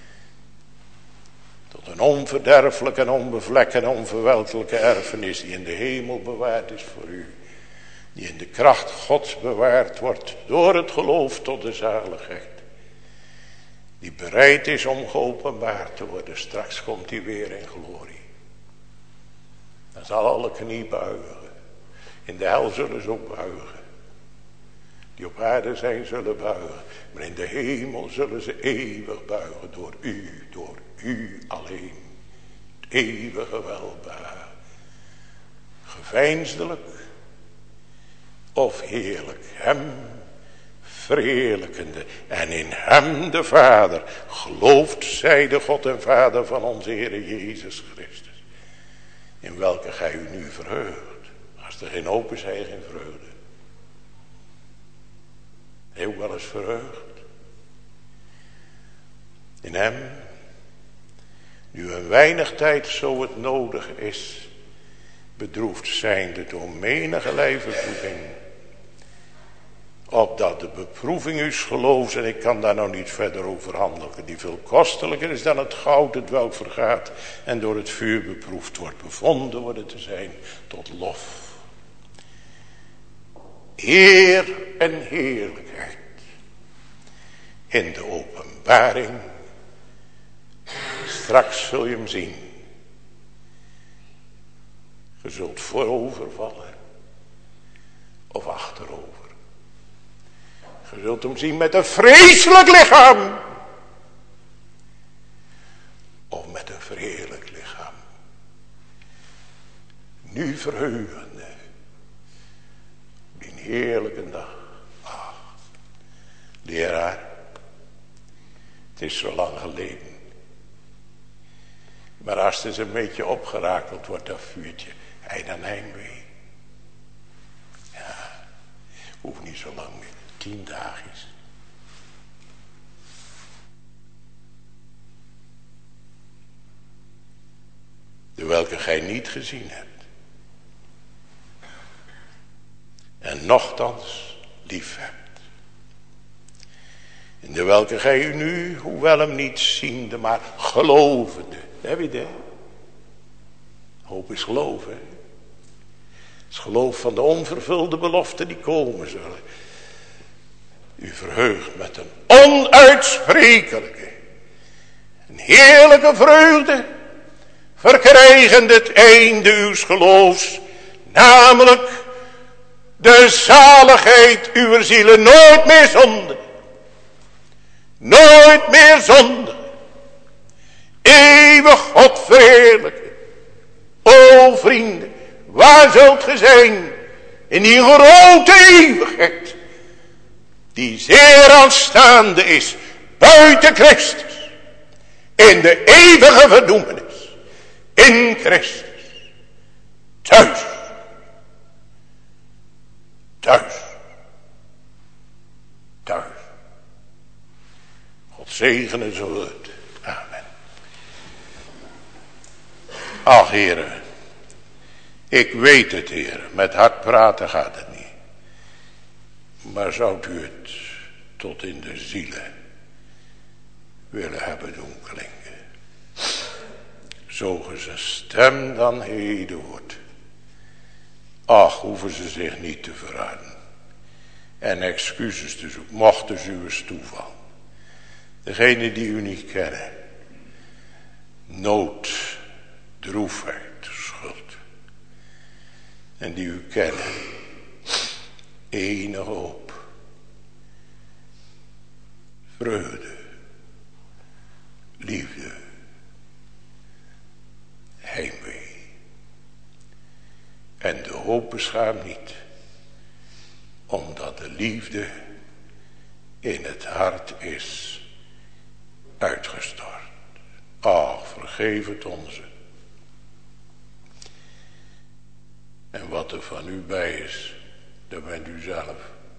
Tot een onverderfelijke en onbevlekte en onverwelkelijke erfenis die in de hemel bewaard is voor u. Die in de kracht Gods bewaard wordt door het geloof tot de zaligheid. Die bereid is om geopenbaard te worden. Straks komt hij weer in glorie. Dan zal alle knie buigen. In de hel zullen ze ook buigen. Die op aarde zijn zullen buigen. Maar in de hemel zullen ze eeuwig buigen. Door u alleen. Het eeuwige welbehagen. Geveinsdelijk of heerlijk. Hem verheerlijkende. En in hem de Vader. Gelooft zij de God en Vader van onze Heer Jezus Christus. In welke gij u nu verheugt. Als er geen hoop is, hij geen vreugde. Heel wel eens verheugd. In hem. Nu een weinig tijd zo het nodig is. bedroefd zijnde door menige lijfvervoeding, opdat de beproeving uws geloofs, en ik kan daar nou niet verder over handelen, die veel kostelijker is dan het goud, het welk vergaat en door het vuur beproefd wordt, bevonden worden te zijn tot lof, eer en heerlijkheid in de openbaring. Straks zul je hem zien. Je zult voorovervallen of achterover. Je zult hem zien met een vreselijk lichaam of met een verheerlijk lichaam. Nu verheugende die heerlijke dag. Ach, leraar, het is zo lang geleden. Maar als het eens een beetje opgerakeld wordt, dat vuurtje, hij dan heimwee. Ja, hoeft niet zo lang meer. 10 dagjes. De welke gij niet gezien hebt. En nochtans lief hebt. In de welke gij u nu, hoewel hem niet ziende, maar gelovende. Heb je dat? Hoop is geloof, hè? Het is geloof van de onvervulde beloften die komen zullen. U verheugt met een onuitsprekelijke, een heerlijke vreugde, verkrijgend het einde uws geloofs, namelijk de zaligheid uw zielen, nooit meer zonde. Nooit meer zonde. Eeuwig God verheerlijken. O vrienden, waar zult ge zijn in die grote eeuwigheid, die zeer aanstaande is buiten Christus, in de eeuwige verdoemenis, in Christus, thuis, thuis, thuis. God zegene zo het. Amen. Ach, heren, ik weet het, heren, met hard praten gaat het niet. Maar zou u het tot in de zielen willen hebben doen klinken? Zo ge zijn stem dan heden wordt. Ach, hoeven ze zich niet te verraden. En excuses te zoeken, mochten ze u eens toevallen. Degene die u niet kennen. Nood, droefheid, schuld. En die u kennen. Enige hoop. Vreugde. Liefde. Heimwee. En de hoop beschaamt niet. Omdat de liefde in het hart is uitgestort. Ach, vergeef het onze. En wat er van u bij is, dat bent u zelf.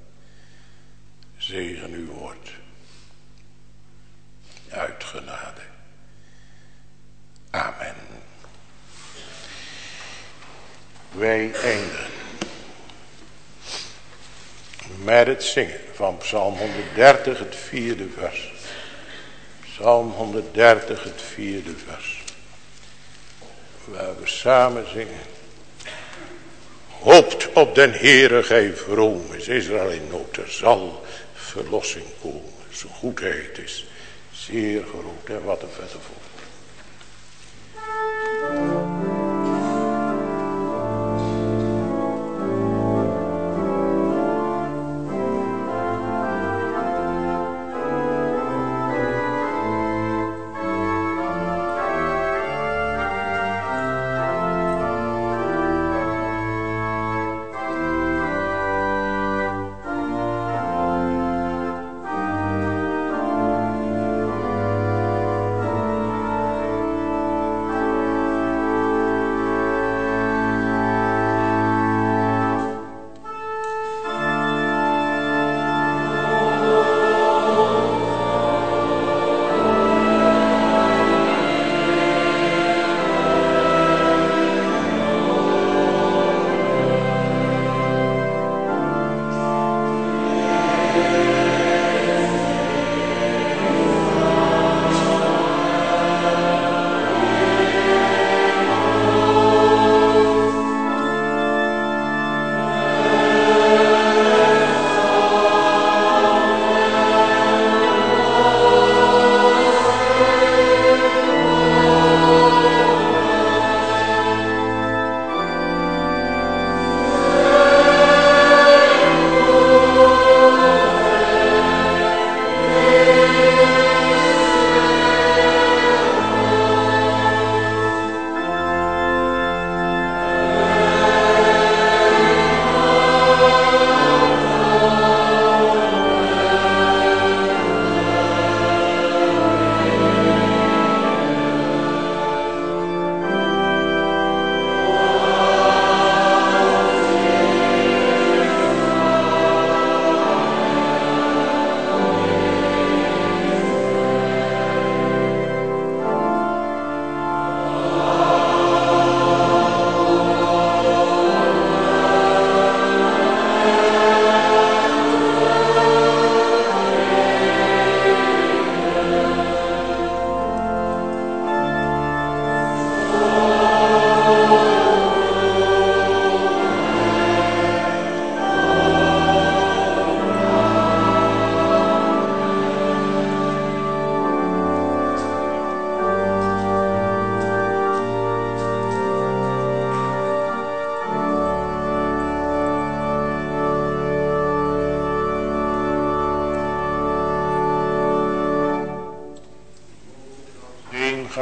Zegen uw woord. Uit genade. Amen. Wij eindigen met het zingen van Psalm 130, het 4e vers. Psalm 130, het 4e vers. Waar we samen zingen. Hoopt op den Heere, gij vroom is Israël in nood. Er zal verlossing komen. Zijn goedheid is zeer groot. En wat een vette volk.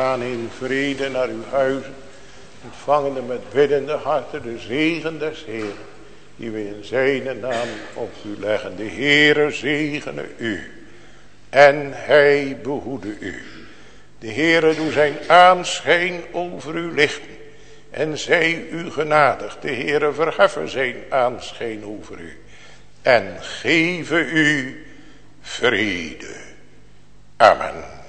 gaan in vrede naar uw huizen, ontvangende met biddende harten de zegen des Heeren, die we in zijn naam op u leggen. De Heere zegene u en hij behoede u. De Heere doe zijn aanschijn over u lichten en zij u genadig. De Heere verheffen zijn aanschijn over u en geven u vrede. Amen.